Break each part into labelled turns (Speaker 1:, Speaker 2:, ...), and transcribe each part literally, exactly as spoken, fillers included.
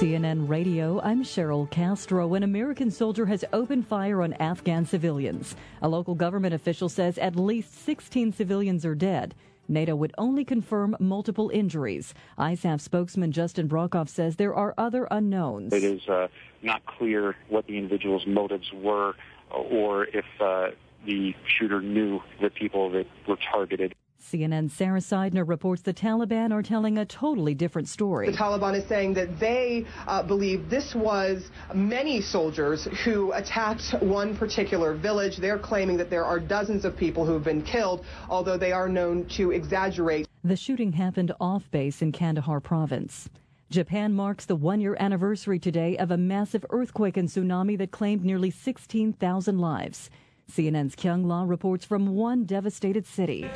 Speaker 1: C N N Radio, I'm Cheryl Castro. An American soldier has opened fire on Afghan civilians. A local government official says at least sixteen civilians are dead. NATO would only confirm multiple injuries. I S A F spokesman Justin Brokoff says there are other unknowns.
Speaker 2: It is uh, not clear what the individual's motives were or if uh, the shooter knew the people that were targeted.
Speaker 1: C N N's Sarah Seidner reports the Taliban are telling a totally different story.
Speaker 3: The Taliban is saying that they uh, believe this was many soldiers who attacked one particular village. They're claiming that there are dozens of people who have been killed, although they are known to exaggerate.
Speaker 1: The shooting happened off base in Kandahar province. Japan marks the one-year anniversary today of a massive earthquake and tsunami that claimed nearly sixteen thousand lives. C N N's Kyung La reports from one devastated city.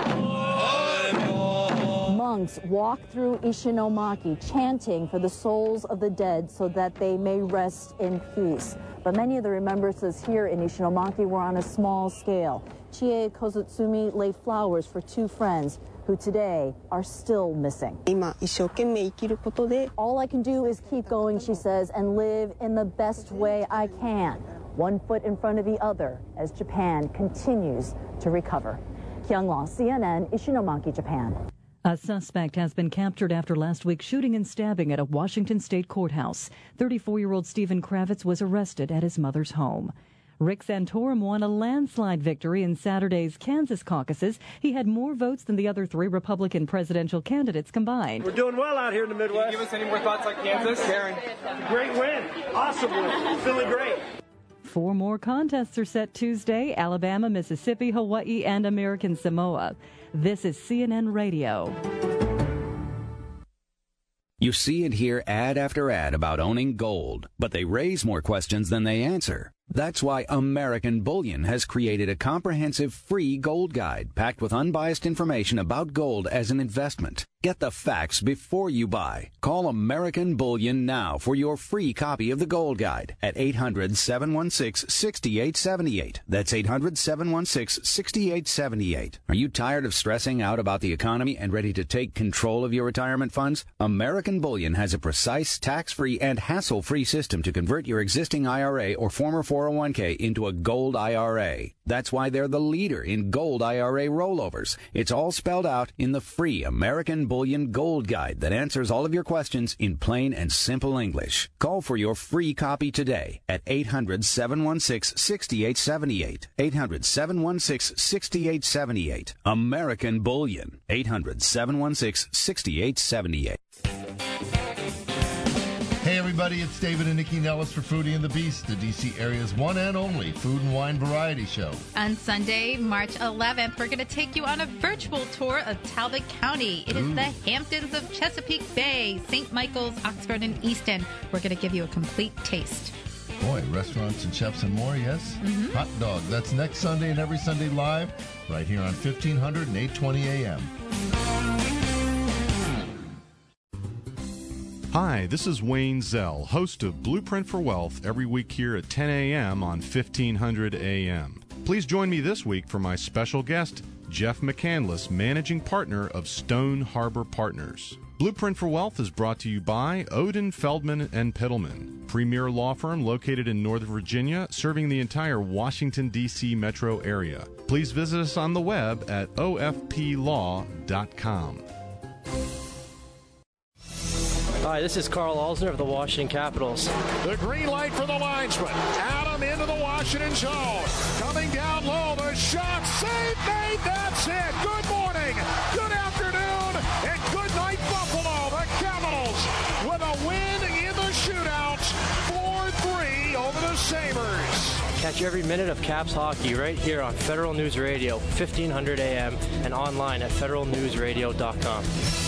Speaker 4: Monks walk through Ishinomaki chanting for the souls of the dead so that they may rest in peace. But many of the remembrances here in Ishinomaki were on a small scale. Chie Kozutsumi laid flowers for two friends who today are still missing. All I can do is keep going, she says, and live in the best way I can, one foot in front of the other, as Japan continues to recover. Kyung La, C N N, Ishinomaki, Japan.
Speaker 1: A suspect has been captured after last week's shooting and stabbing at a Washington state courthouse. thirty-four-year-old Stephen Kravitz was arrested at his mother's home. Rick Santorum won a landslide victory in Saturday's Kansas caucuses. He had more votes than the other three Republican presidential candidates combined.
Speaker 5: We're doing well out here in the Midwest.
Speaker 6: Can you give us any more thoughts on Kansas?
Speaker 5: Karen. Great win. Awesome win. Feeling great.
Speaker 1: Four more contests are set Tuesday: Alabama, Mississippi, Hawaii, and American Samoa. This is C N N Radio.
Speaker 7: You see and hear ad after ad about owning gold, but they raise more questions than they answer. That's why American Bullion has created a comprehensive free gold guide packed with unbiased information about gold as an investment. Get the facts before you buy. Call American Bullion now for your free copy of the Gold Guide at eight hundred, seven one six, six eight seven eight. That's eight hundred, seven one six, six eight seven eight. Are you tired of stressing out about the economy and ready to take control of your retirement funds? American Bullion has a precise, tax-free, and hassle-free system to convert your existing I R A or former four oh one k into a gold I R A. That's why they're the leader in gold I R A rollovers. It's all spelled out in the free American Bullion Gold Guide that answers all of your questions in plain and simple English. Call for your free copy today at eight hundred, seven one six, six eight seven eight. eight hundred, seven one six, six eight seven eight. American Bullion. eight hundred, seven one six, six eight seven eight.
Speaker 8: Hey everybody, it's David and Nikki Nellis for Foodie and the Beast, the D C area's one and only food and wine variety show.
Speaker 9: On Sunday, March eleventh, we're going to take you on a virtual tour of Talbot County. It is Ooh. the Hamptons of Chesapeake Bay, Saint Michael's, Oxford, and Easton. We're going to give you a complete taste.
Speaker 8: Boy, restaurants and chefs and more, yes? Mm-hmm. Hot dog. That's next Sunday and every Sunday live, right here on fifteen hundred and eight twenty A M.
Speaker 10: Hi, this is Wayne Zell, host of Blueprint for Wealth, every week here at ten A M on fifteen hundred A M. Please join me this week for my special guest, Jeff McCandless, managing partner of Stone Harbor Partners. Blueprint for Wealth is brought to you by Odin, Feldman and Pittleman, premier law firm located in Northern Virginia, serving the entire Washington, D C metro area. Please visit us on the web at O F P law dot com.
Speaker 11: Hi, this is Carl Alsner of the Washington Capitals.
Speaker 12: The green light for the linesman. Adam into the Washington zone. Coming down low, the shot. Save made. That's it. Good morning. Good afternoon. And good night, Buffalo. The Capitals with a win in the shootout. four three over the Sabres.
Speaker 11: Catch every minute of Caps hockey right here on Federal News Radio, fifteen hundred A M, and online at federal news radio dot com.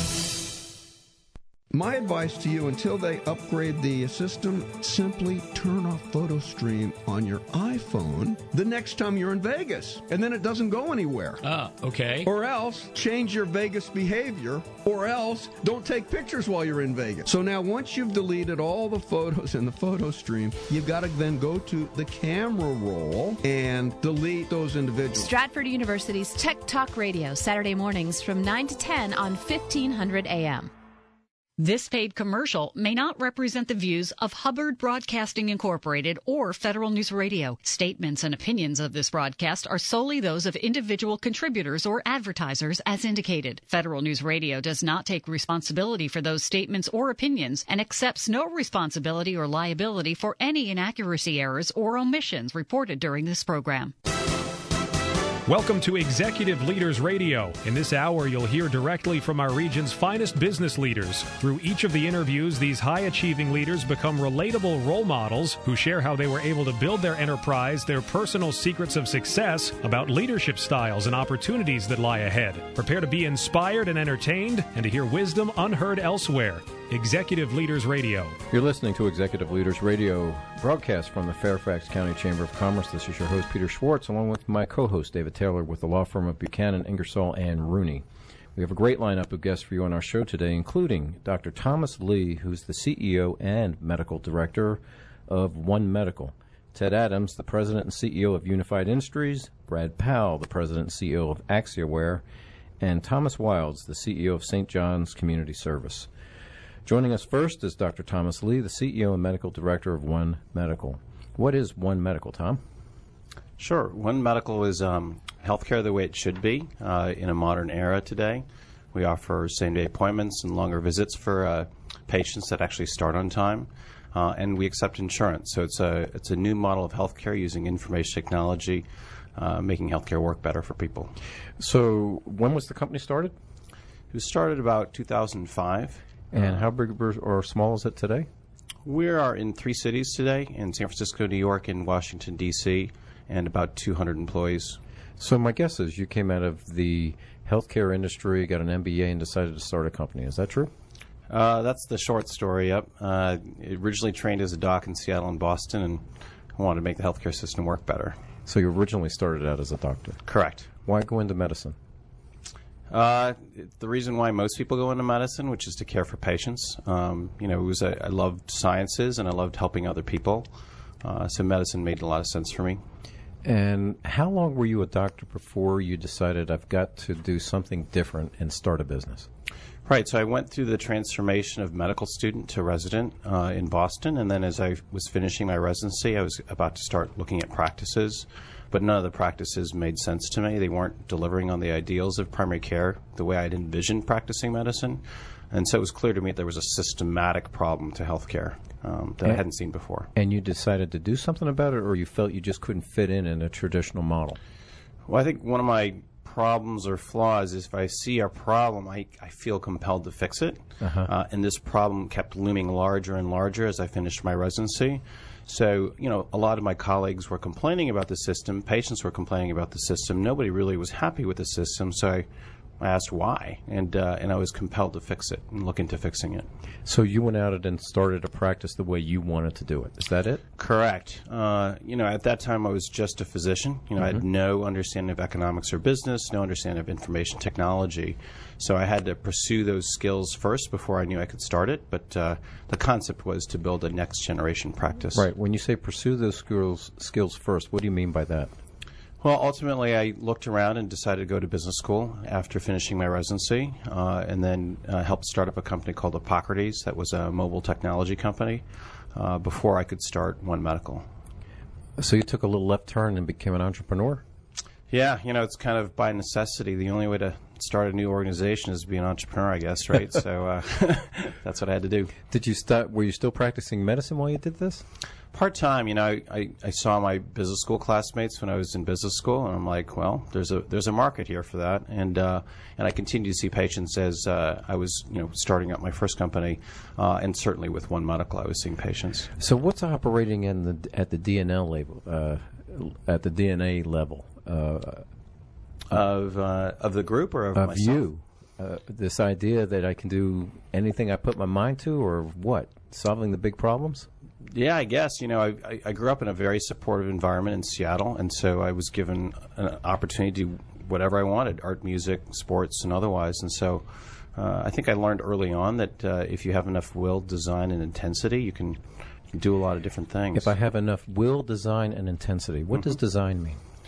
Speaker 13: My advice to you, until they upgrade the system, simply turn off PhotoStream on your iPhone the next time you're in Vegas, and then it doesn't go anywhere.
Speaker 14: Ah, okay.
Speaker 13: Or else change your Vegas behavior, or else don't take pictures while you're in Vegas. So now once you've deleted all the photos in the PhotoStream, you've got to then go to the camera roll and delete those individuals.
Speaker 15: Stratford University's Tech Talk Radio, Saturday mornings from nine to ten on fifteen hundred A M.
Speaker 6: This paid commercial may not represent the views of Hubbard Broadcasting Incorporated or Federal News Radio. Statements and opinions of this broadcast are solely those of individual contributors or advertisers as indicated. Federal News Radio does not take responsibility for those statements or opinions and accepts no responsibility or liability for any inaccuracy, errors, or omissions reported during this program.
Speaker 14: Welcome to Executive Leaders Radio. In this hour, you'll hear directly from our region's finest business leaders. Through each of the interviews, these high-achieving leaders become relatable role models who share how they were able to build their enterprise, their personal secrets of success, about leadership styles and opportunities that lie ahead. Prepare to be inspired and entertained and to hear wisdom unheard elsewhere. Executive Leaders Radio.
Speaker 15: You're listening to Executive Leaders Radio, broadcast from the Fairfax County Chamber of Commerce. This is your host, Peter Schwartz, along with my co-host, David Taylor, with the law firm of Buchanan, Ingersoll, and Rooney. We have a great lineup of guests for you on our show today, including Doctor Thomas Lee, who's the C E O and Medical Director of One Medical, Ted Adams, the President and C E O of Unified Industries, Brad Powell, the President and C E O of AxiaWare, and Thomas Wilds, the C E O of Saint John's Community Service. Joining us first is Doctor Thomas Lee, the C E O and Medical Director of One Medical. What is One Medical, Tom?
Speaker 16: Sure. One Medical is um, healthcare the way it should be uh, in a modern era today. We offer same-day appointments and longer visits for uh, patients that actually start on time, uh, and we accept insurance. So it's a it's a new model of healthcare using information technology, uh, making healthcare work better for people.
Speaker 15: So when was the company started?
Speaker 16: It was started about two thousand five.
Speaker 15: And how big or small is it today?
Speaker 16: We are in three cities today, in San Francisco, New York, and Washington, D C, and about two hundred employees.
Speaker 15: So my guess is you came out of the healthcare industry, got an M B A, and decided to start a company. Is that true?
Speaker 16: Uh, that's the short story, yep. Uh, originally trained as a doc in Seattle and Boston, and wanted to make the healthcare system work better.
Speaker 15: So you originally started out as a doctor?
Speaker 16: Correct.
Speaker 15: Why go into medicine?
Speaker 16: Uh, the reason why most people go into medicine, which is to care for patients. Um, you know, it was a, I loved sciences and I loved helping other people. Uh, so medicine made a lot of sense for me.
Speaker 15: And how long were you a doctor before you decided I've got to do something different and start a business?
Speaker 16: Right. So I went through the transformation of medical student to resident uh, in Boston. And then as I was finishing my residency, I was about to start looking at practices. But none of the practices made sense to me. They weren't delivering on the ideals of primary care the way I'd envisioned practicing medicine. And so it was clear to me that there was a systematic problem to healthcare um, that
Speaker 15: and,
Speaker 16: I hadn't seen before.
Speaker 15: And you decided to do something about it, or you felt you just couldn't fit in in a traditional model?
Speaker 16: Well, I think one of my problems or flaws is if I see a problem, I, I feel compelled to fix it. Uh-huh. Uh, and this problem kept looming larger and larger as I finished my residency. So, you know, a lot of my colleagues were complaining about the system. Patients were complaining about the system. Nobody really was happy with the system. So I, I asked why, and uh, and I was compelled to fix it and look into fixing it.
Speaker 15: So you went out and started a practice the way you wanted to do it. Is that it?
Speaker 16: Correct. Uh, you know, at that time I was just a physician. You know, mm-hmm. I had no understanding of economics or business, no understanding of information technology. So I had to pursue those skills first before I knew I could start it. But uh, the concept was to build a next generation practice.
Speaker 15: Right. When you say pursue those skills skills first, what do you mean by that?
Speaker 16: Well, ultimately, I looked around and decided to go to business school after finishing my residency, uh, and then uh, helped start up a company called Hippocrates that was a mobile technology company uh, before I could start One Medical.
Speaker 15: So you took a little left turn and became an entrepreneur?
Speaker 16: Yeah, you know, it's kind of by necessity. The only way to start a new organization is to be an entrepreneur, I guess, right? so uh, that's what I had to do.
Speaker 15: Did you start? Were you still practicing medicine while you did this?
Speaker 16: Part-time, you know, I, I, I saw my business school classmates when I was in business school, and I'm like, well, there's a there's a market here for that, and uh, and I continued to see patients as uh, I was, you know, starting up my first company, uh, and certainly with One Medical, I was seeing patients.
Speaker 15: So, what's operating in the at the D N L label, uh, at the D N A level uh,
Speaker 16: of uh, of the group or of,
Speaker 15: of
Speaker 16: myself?
Speaker 15: you? Uh, this idea that I can do anything I put my mind to, or what? Solving the big problems?
Speaker 16: Yeah, I guess. You know, I, I grew up in a very supportive environment in Seattle, and so I was given an opportunity to do whatever I wanted, art, music, sports, and otherwise. And so uh, I think I learned early on that uh, if you have enough will, design, and intensity, you can do a lot of different things.
Speaker 15: If I have enough will, design, and intensity, what mm-hmm. does design mean?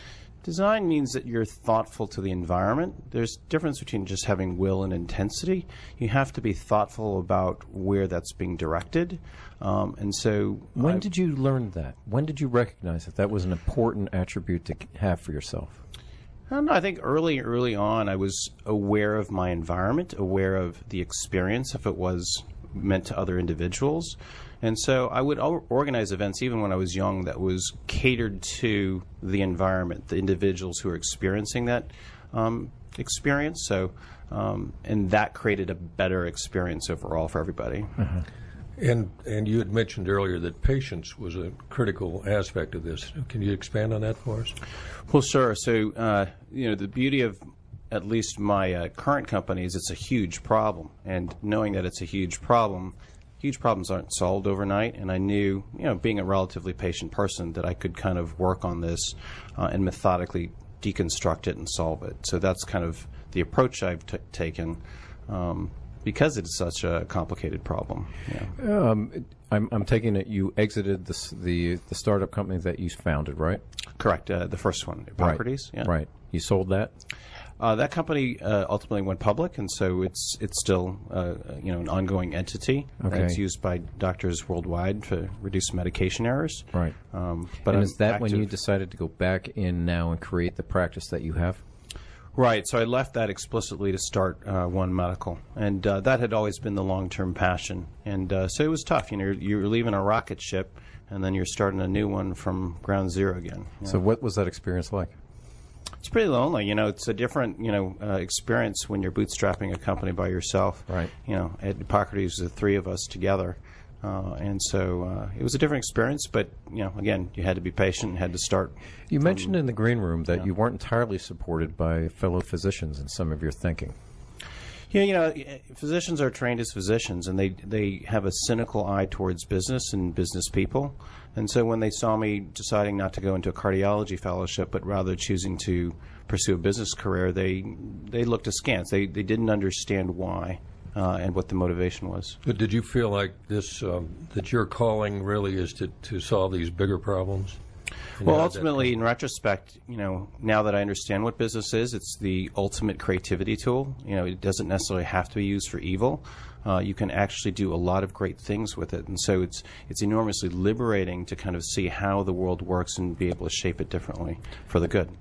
Speaker 16: Design means that you're thoughtful to the environment. There's a difference between just having will and intensity. You have to be thoughtful about where that's being directed. Um, and so...
Speaker 15: When
Speaker 16: I,
Speaker 15: did you learn that? When did you recognize that that was an important attribute to have for yourself?
Speaker 16: I don't know. I think early, early on, I was aware of my environment, aware of the experience, if it was meant to other individuals. And so I would organize events, even when I was young, that was catered to the environment, the individuals who are experiencing that um, experience. So, um, and that created a better experience overall for everybody.
Speaker 15: Uh-huh.
Speaker 17: And and you had mentioned earlier that patience was a critical aspect of this. Can you expand on that for us?
Speaker 16: Well, sure. So, uh, you know, the beauty of at least my uh, current company is it's a huge problem. And knowing that it's a huge problem, huge problems aren't solved overnight. And I knew, you know, being a relatively patient person, that I could kind of work on this uh, and methodically deconstruct it and solve it. So that's kind of the approach I've t- taken. Um, Because it's such a complicated problem. Yeah.
Speaker 15: Um, I'm, I'm taking it you exited the, the the startup company that you founded, right?
Speaker 16: Correct. Uh, the first one, Properties.
Speaker 15: Right.
Speaker 16: Yeah.
Speaker 15: Right. You sold that?
Speaker 16: Uh, that company uh, ultimately went public, and so it's it's still uh, you know an ongoing entity.
Speaker 15: Okay.
Speaker 16: That's used by doctors worldwide to reduce medication errors.
Speaker 15: Right.
Speaker 16: Um, but
Speaker 15: and
Speaker 16: I'm
Speaker 15: is that
Speaker 16: active.
Speaker 15: when you decided to go back in now and create the practice that you have?
Speaker 16: Right. So I left that explicitly to start uh, One Medical, and uh, that had always been the long-term passion. And uh, so it was tough. You know, you're, you're leaving a rocket ship, and then you're starting a new one from ground zero again.
Speaker 15: So
Speaker 16: know?
Speaker 15: what was that experience like?
Speaker 16: It's pretty lonely. You know, it's a different you know uh, experience when you're bootstrapping a company by yourself.
Speaker 15: Right.
Speaker 16: You know, at Hippocrates, the three of us together. Uh, and so uh, it was a different experience, but, you know, again, you had to be patient and had to start.
Speaker 15: You mentioned in the green room that
Speaker 16: yeah.
Speaker 15: you weren't entirely supported by fellow physicians in some of your thinking.
Speaker 16: Yeah, you know, physicians are trained as physicians, and they, they have a cynical eye towards business and business people. And so when they saw me deciding not to go into a cardiology fellowship, but rather choosing to pursue a business career, they they looked askance. They, they didn't understand why. Uh, and what the motivation was.
Speaker 17: But did you feel like this, um, that your calling really is to, to solve these bigger problems? And
Speaker 16: well, ultimately, in retrospect, you know, now that I understand what business is, it's the ultimate creativity tool. You know, it doesn't necessarily have to be used for evil. Uh, you can actually do a lot of great things with it. And so it's it's enormously liberating to kind of see how the world works and be able to shape it differently for the good.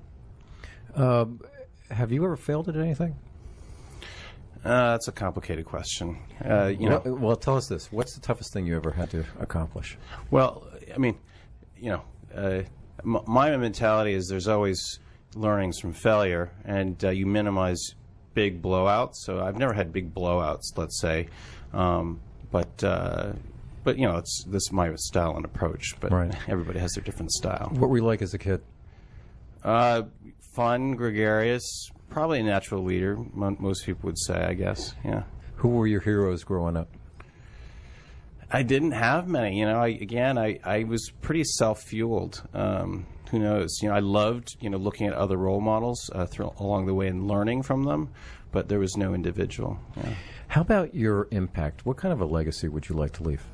Speaker 15: Um, have you ever failed at anything?
Speaker 16: Uh, that's a complicated question. Uh, you
Speaker 15: well,
Speaker 16: know,
Speaker 15: well, tell us this. What's the toughest thing you ever had to accomplish?
Speaker 16: Well, I mean, you know, uh, m- my mentality is there's always learnings from failure, and uh, you minimize big blowouts. So I've never had big blowouts, let's say, um, but uh, but you know, it's this is my style and approach. But
Speaker 15: right.
Speaker 16: everybody has their different style.
Speaker 15: What were you like as a kid?
Speaker 16: Uh, fun, gregarious. Probably a natural leader, most people would say, I guess. Yeah.
Speaker 15: Who were your heroes growing up?
Speaker 16: I didn't have many. You know, I, again, I, I was pretty self-fueled. Um, who knows? You know, I loved, you know, looking at other role models uh, through, along the way and learning from them, but there was no individual. Yeah.
Speaker 15: How about your impact? What kind of a legacy would you like to leave?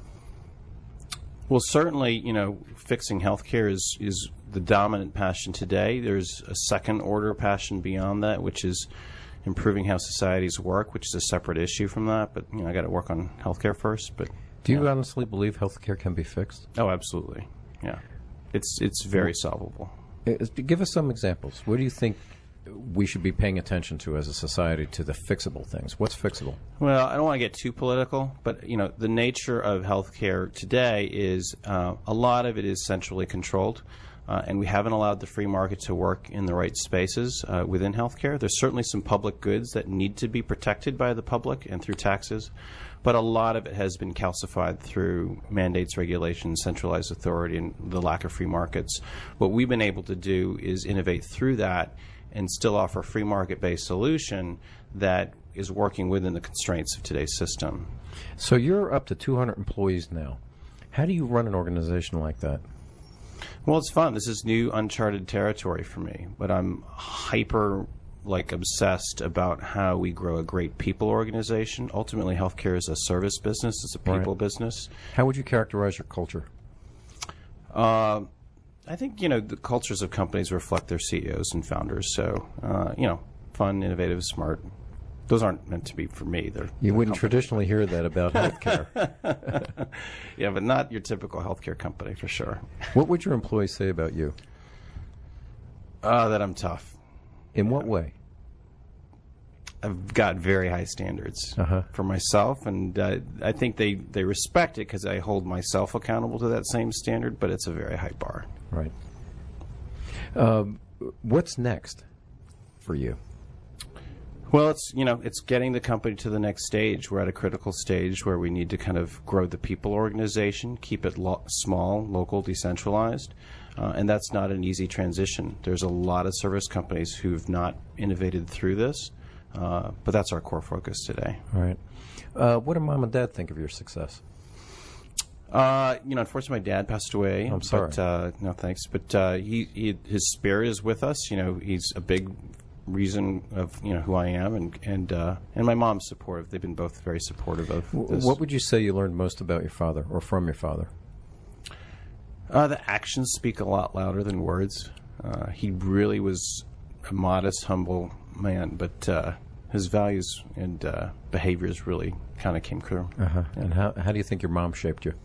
Speaker 16: Well, certainly, you know, fixing healthcare is, is the dominant passion today. There's a second order passion beyond that, which is improving how societies work, which is a separate issue from that. But, you know, I got to work on healthcare first. But
Speaker 15: do you
Speaker 16: yeah.
Speaker 15: honestly believe healthcare can be fixed?
Speaker 16: Oh, absolutely. Yeah. It's it's very solvable.
Speaker 15: Give us some examples. What do you think we should be paying attention to as a society to the fixable things? What's fixable?
Speaker 16: Well, I don't want to get too political, but you know, the nature of healthcare today is uh, a lot of it is centrally controlled, uh, and we haven't allowed the free market to work in the right spaces uh, within healthcare. There's certainly some public goods that need to be protected by the public and through taxes, but a lot of it has been calcified through mandates, regulations, centralized authority, and the lack of free markets. What we've been able to do is innovate through that and still offer a free market-based solution that is working within the constraints of today's system.
Speaker 15: So you're up to two hundred employees now. How do you run an organization like that?
Speaker 16: Well, it's fun. This is new, uncharted territory for me, but I'm hyper, like, obsessed about how we grow a great people organization. Ultimately, healthcare is a service business. It's a people
Speaker 15: right.
Speaker 16: business.
Speaker 15: How would you characterize your culture?
Speaker 16: Uh, I think, you know, the cultures of companies reflect their C E Os and founders. So, uh, you know, fun, innovative, smart. Those aren't meant to be for me. They're,
Speaker 15: you
Speaker 16: they're
Speaker 15: wouldn't
Speaker 16: companies.
Speaker 15: Traditionally hear that about healthcare.
Speaker 16: Yeah, but not your typical healthcare company, for sure.
Speaker 15: What would your employees say about you?
Speaker 16: Uh, that I'm tough.
Speaker 15: In what way?
Speaker 16: I've got very high standards
Speaker 15: uh-huh.
Speaker 16: for myself, and uh, I think they, they respect it because I hold myself accountable to that same standard, but it's a very high bar.
Speaker 15: Right. Um, what's next for you?
Speaker 16: Well, it's, you know, it's getting the company to the next stage. We're at a critical stage where we need to kind of grow the people organization, keep it lo- small, local, decentralized, uh, and that's not an easy transition. There's a lot of service companies who've not innovated through this, uh, but that's our core focus today.
Speaker 15: All right. Uh, what do Mom and Dad think of your success?
Speaker 16: Uh, you know, unfortunately, my dad passed away.
Speaker 15: I'm sorry.
Speaker 16: But, uh, no, thanks. But uh, he, he, his spirit is with us. You know, he's a big reason of you know who I am, and and uh, and my mom's supportive. They've been both very supportive of this.
Speaker 15: What would you say you learned most about your father, or from your father?
Speaker 16: Uh, the actions speak a lot louder than words. Uh, he really was a modest, humble man, but uh, his values and uh, behaviors really kind of came through.
Speaker 15: Uh-huh. Yeah. And how how do you think your mom shaped you?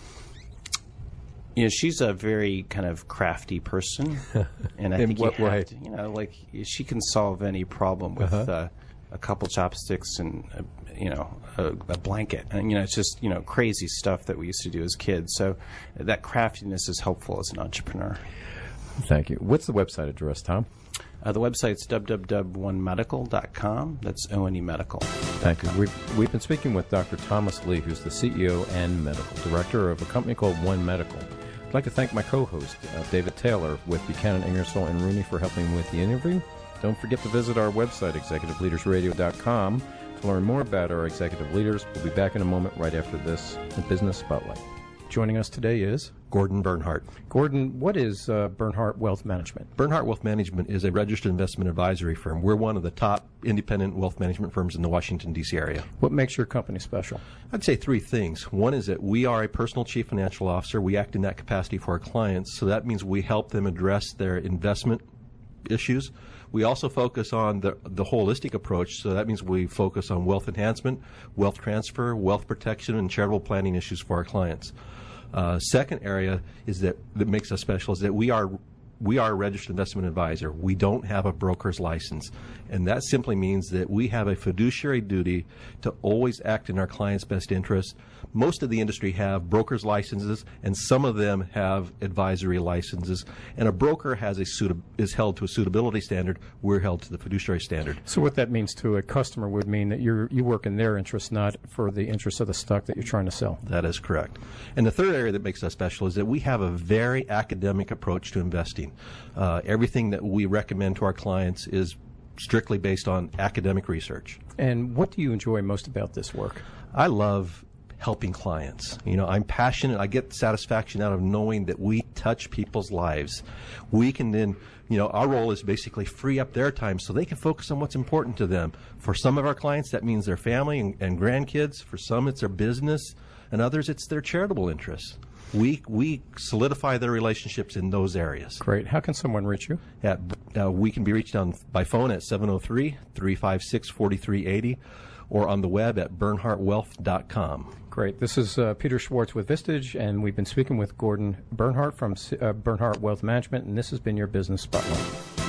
Speaker 16: You know, she's a very kind of crafty person, and I
Speaker 15: In
Speaker 16: think
Speaker 15: what
Speaker 16: you have
Speaker 15: way?
Speaker 16: to, you know, like she can solve any problem with
Speaker 15: Uh-huh.
Speaker 16: uh, a couple chopsticks and a, you know a, a blanket, and you know it's just you know crazy stuff that we used to do as kids. So that craftiness is helpful as an entrepreneur.
Speaker 15: Thank you. What's the website address, Tom?
Speaker 16: Uh, the website's w w w dot one medical dot com. That's O N E Medical.
Speaker 15: Thank you. We've, we've been speaking with Doctor Thomas Lee, who's the C E O and medical director of a company called One Medical. I'd like to thank my co-host, uh, David Taylor, with Buchanan, Ingersoll, and Rooney for helping with the interview. Don't forget to visit our website, executive leaders radio dot com, to learn more about our executive leaders. We'll be back in a moment right after this Business Spotlight. Joining us today is
Speaker 18: Gordon Bernhardt.
Speaker 15: Gordon, what is uh, Bernhardt Wealth Management?
Speaker 18: Bernhardt Wealth Management is a registered investment advisory firm. We're one of the top independent wealth management firms in the Washington, D C area.
Speaker 15: What makes your company special?
Speaker 18: I'd say three things. One is that we are a personal chief financial officer. We act in that capacity for our clients, so that means we help them address their investment issues. We also focus on the, the holistic approach, so that means we focus on wealth enhancement, wealth transfer, wealth protection, and charitable planning issues for our clients. Uh, second area is that that makes us special is that we are we are a registered investment advisor. We don't have a broker's license, and that simply means that we have a fiduciary duty to always act in our clients' best interest. Most of the industry have broker's licenses, and some of them have advisory licenses. And a broker has a suit is held to a suitability standard. We're held to the fiduciary standard.
Speaker 15: So what that means to a customer would mean that you you work in their interest, not for the interest of the stock that you're trying to sell.
Speaker 18: That is correct. And the third area that makes us special is that we have a very academic approach to investing. Uh, everything that we recommend to our clients is strictly based on academic research.
Speaker 15: And what do you enjoy most about this work?
Speaker 18: I love helping clients. You know, I'm passionate. I get satisfaction out of knowing that we touch people's lives. We can then, you know, our role is basically free up their time so they can focus on what's important to them. For some of our clients, that means their family and, and grandkids. For some, it's their business. And others, it's their charitable interests. We we solidify their relationships in those areas.
Speaker 15: Great. How can someone reach you?
Speaker 18: At, uh, we can be reached on by phone at seven oh three, three five six, four three eight oh or on the web at bernhardt wealth dot com.
Speaker 15: Great. This is uh, Peter Schwartz with Vistage, and we've been speaking with Gordon Bernhardt from uh, Bernhardt Wealth Management, and this has been your Business Spotlight.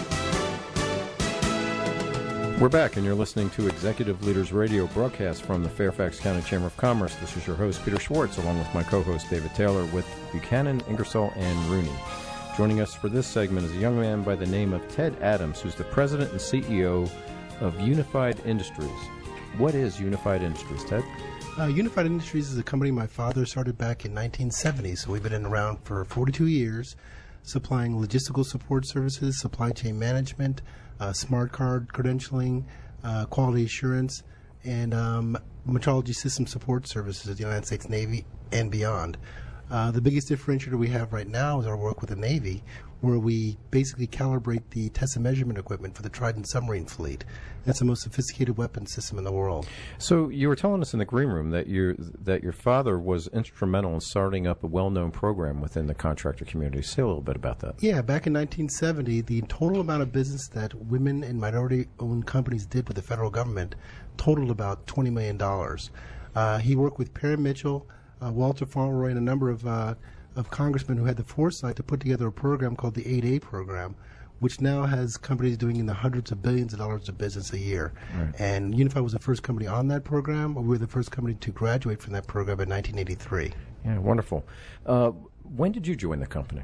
Speaker 15: We're back, and you're listening to Executive Leaders Radio, broadcast from the Fairfax County Chamber of Commerce. This is your host, Peter Schwartz, along with my co-host, David Taylor, with Buchanan, Ingersoll, and Rooney. Joining us for this segment is a young man by the name of Ted Adams, who's the president and C E O of Unified Industries. What is Unified Industries, Ted?
Speaker 19: Uh, Unified Industries is a company my father started back in nineteen seventy, so we've been in around for forty-two years, supplying logistical support services, supply chain management, uh, smart card credentialing, uh, quality assurance, and um, metrology system support services to the United States Navy and beyond. Uh, the biggest differentiator we have right now is our work with the Navy, where we basically calibrate the test and measurement equipment for the Trident submarine fleet. That's the most sophisticated weapon system in the world.
Speaker 15: So you were telling us in the green room that your that your father was instrumental in starting up a well-known program within the contractor community. Say a little bit about that.
Speaker 19: Yeah, back in nineteen seventy, the total amount of business that women and minority-owned companies did with the federal government totaled about twenty million dollars. Uh, he worked with Perry Mitchell, uh, Walter Fauntleroy, and a number of uh, of congressmen who had the foresight to put together a program called the eight A program, which now has companies doing in the hundreds of billions of dollars of business a year. Right. And Unified was the first company on that program. We were the first company to graduate from that program in nineteen eighty-three.
Speaker 15: Yeah, wonderful. Uh, when did you join the company?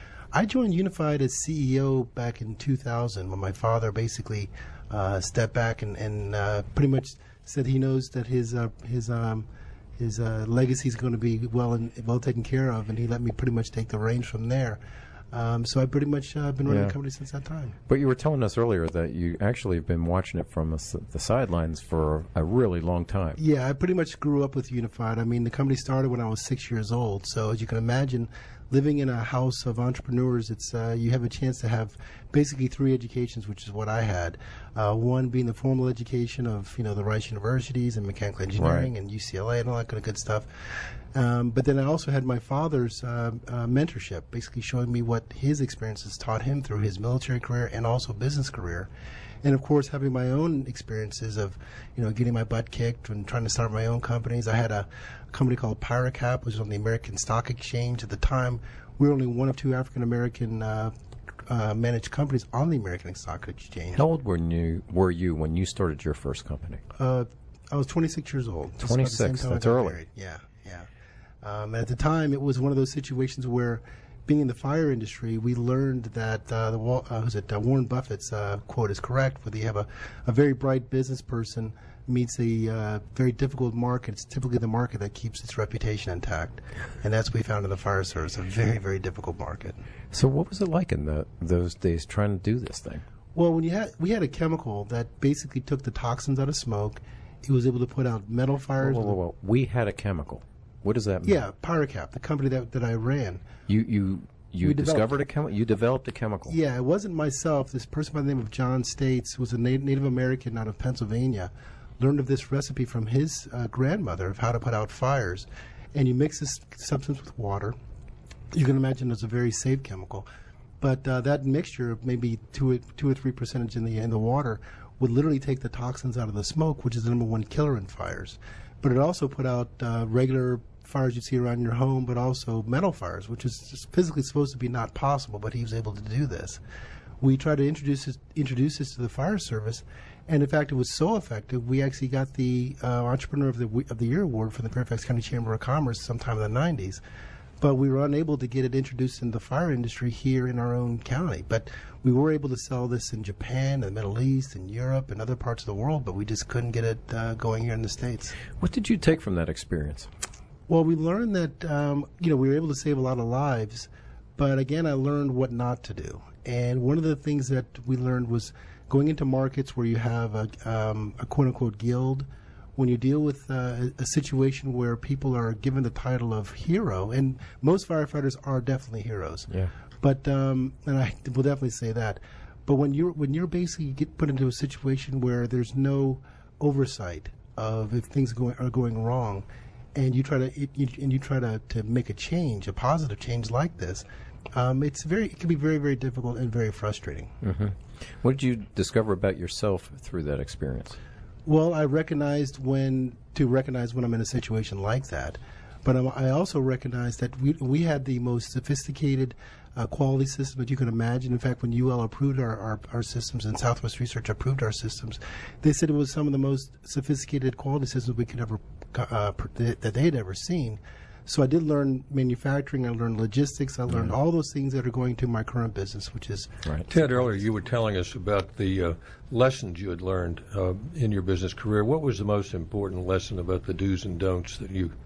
Speaker 19: I joined Unified as C E O back in two thousand, when my father basically uh, stepped back and, and uh, pretty much said he knows that his uh, his um, his uh, legacy is going to be well and well taken care of, and he let me pretty much take the reins from there. Um, so I've pretty much uh, been running
Speaker 15: Yeah.
Speaker 19: the company since that time.
Speaker 15: But you were telling us earlier that you actually have been watching it from the, s- the sidelines for a really long time.
Speaker 19: Yeah, I pretty much grew up with Unified. I mean, the company started when I was six years old. So as you can imagine, living in a house of entrepreneurs, it's uh, you have a chance to have basically three educations, which is what I had. Uh, one being the formal education of you know the Rice Universities and mechanical engineering
Speaker 15: Right.
Speaker 19: and U C L A and all that kind of good stuff. Um, but then I also had my father's uh, uh, mentorship, basically showing me what his experiences taught him through his military career and also business career. And of course, having my own experiences of, you know, getting my butt kicked and trying to start my own companies. I had a company called Pyrocap, which was on the American Stock Exchange. At the time, we were only one of two African American uh, uh, managed companies on the American Stock Exchange.
Speaker 15: How old were you, were you when you started your first company?
Speaker 19: Uh, I was twenty-six years old. Just about the same
Speaker 15: twenty-six,
Speaker 19: time I
Speaker 15: that's
Speaker 19: got
Speaker 15: early.
Speaker 19: married. Yeah, yeah. Um, at the time, it was one of those situations where, being in the fire industry, we learned that uh, the Wa- uh, who's it, uh, Warren Buffett's uh, quote is correct, where you have a, a very bright business person meets a uh, very difficult market. It's typically the market that keeps its reputation intact, and that's what we found in the fire service, a very, very difficult market.
Speaker 15: So what was it like in the, those days trying to do this thing?
Speaker 19: Well, when you had we had a chemical that basically took the toxins out of smoke. It was able to put out metal fires.
Speaker 15: Whoa, whoa, whoa. We had a chemical. What does that mean?
Speaker 19: Yeah, Pyrocap, the company that, that I ran.
Speaker 15: You you you
Speaker 19: We
Speaker 15: discovered
Speaker 19: developed-
Speaker 15: a chemical. You developed a chemical.
Speaker 19: Yeah, it wasn't myself. This person by the name of John States, who was a na- Native American out of Pennsylvania, learned of this recipe from his uh, grandmother of how to put out fires. And you mix this substance with water. You can imagine it's a very safe chemical. But uh, that mixture of maybe two or, two or three percentage in the in the water would literally take the toxins out of the smoke, which is the number one killer in fires. But it also put out uh, regular fires you see around your home, but also metal fires, which is just physically supposed to be not possible, but he was able to do this. We tried to introduce this, introduce this to the fire service, and in fact, it was so effective, we actually got the uh, Entrepreneur of the, W- of the Year award from the Fairfax County Chamber of Commerce sometime in the nineties. But we were unable to get it introduced in the fire industry here in our own county. But we were able to sell this in Japan, the Middle East, and Europe, and other parts of the world, but we just couldn't get it uh, going here in the States.
Speaker 15: What did you take from that experience?
Speaker 19: Well, we learned that, um, you know, we were able to save a lot of lives, but again, I learned what not to do. And one of the things that we learned was going into markets where you have a, um, a quote-unquote guild. When you deal with uh, a, a situation where people are given the title of hero, and most firefighters are definitely heroes.
Speaker 15: Yeah.
Speaker 19: But um, and I will definitely say that. But when you're when you're basically get put into a situation where there's no oversight of if things going are going wrong, and you try to it, you, and you try to, to make a change, a positive change like this, um, it's very it can be very very difficult and very frustrating.
Speaker 15: Mm-hmm. What did you discover about yourself through that experience?
Speaker 19: Well, I recognized when to recognize when I'm in a situation like that, but um, I also recognized that we we had the most sophisticated uh, quality system that you can imagine. In fact, when U L approved our, our, our systems and Southwest Research approved our systems, they said it was some of the most sophisticated quality systems we could ever uh, pr- that they had ever seen. So I did learn manufacturing, I learned logistics, I learned
Speaker 17: Mhm.
Speaker 19: all those things that are going to my current business, which is
Speaker 15: right.
Speaker 17: Ted, earlier you were telling us about the uh, lessons you had learned uh, in your business career. What was the most important lesson about the do's and don'ts that you,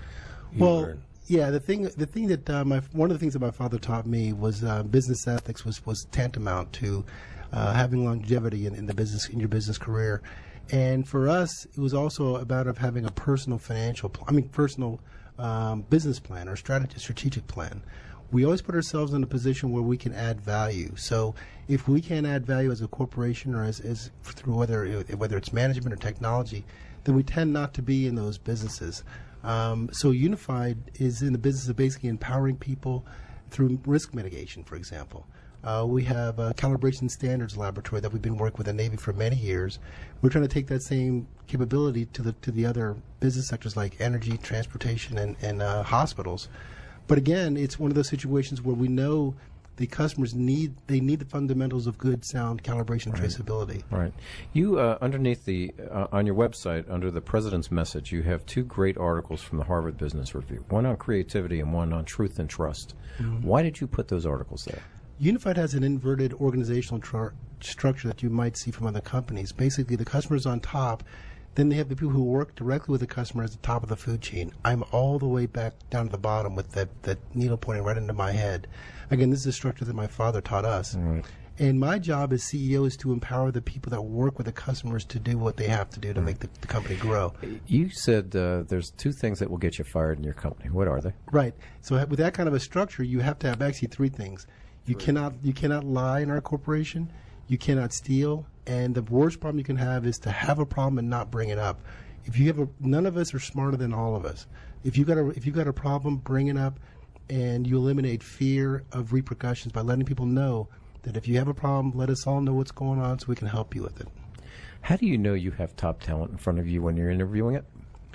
Speaker 17: you
Speaker 19: well,
Speaker 17: learned?
Speaker 19: yeah, the thing, the thing that uh, my one of the things that my father taught me was uh, business ethics was was tantamount to uh, having longevity in, in the business in your business career, and for us, it was also about of having a personal financial, pl- I mean, personal um, business plan or strategy, strategic plan. We always put ourselves in a position where we can add value. So if we can add value as a corporation or as, as through whether whether it's management or technology, then we tend not to be in those businesses. Um, so Unified is in the business of basically empowering people through risk mitigation, for example. Uh, we have a calibration standards laboratory that we've been working with the Navy for many years. We're trying to take that same capability to the to the other business sectors like energy, transportation, and, and uh, hospitals. But again, it's one of those situations where we know the customers need they need the fundamentals of good, sound calibration and
Speaker 15: Right.
Speaker 19: traceability.
Speaker 15: Right. You, uh, underneath the, uh, on your website, under the President's Message, you have two great articles from the Harvard Business Review, one on creativity and one on truth and trust.
Speaker 19: Mhm.
Speaker 15: Why did you put those articles there?
Speaker 19: Unified has an inverted organizational tr- structure that you might see from other companies. Basically, the customer's on top. Then they have the people who work directly with the customer at the top of the food chain. I'm all the way back down to the bottom with that, that needle pointing right into my head. Again, this is a structure that my father taught us.
Speaker 15: Right.
Speaker 19: And my job as C E O is to empower the people that work with the customers to do what they have to do to make the, the company grow.
Speaker 15: You said uh, there's two things that will get you fired in your company. What are they?
Speaker 19: Right. So ha- with that kind of a structure, you have to have actually three things. You cannot you cannot lie in our corporation. You cannot steal. And the worst problem you can have is to have a problem and not bring it up. If you have a, none of us are smarter than all of us. If you got a if you got a problem, bring it up, and you eliminate fear of repercussions by letting people know that if you have a problem, let us all know what's going on so we can help you with it.
Speaker 15: How do you know you have top talent in front of you when you're interviewing it?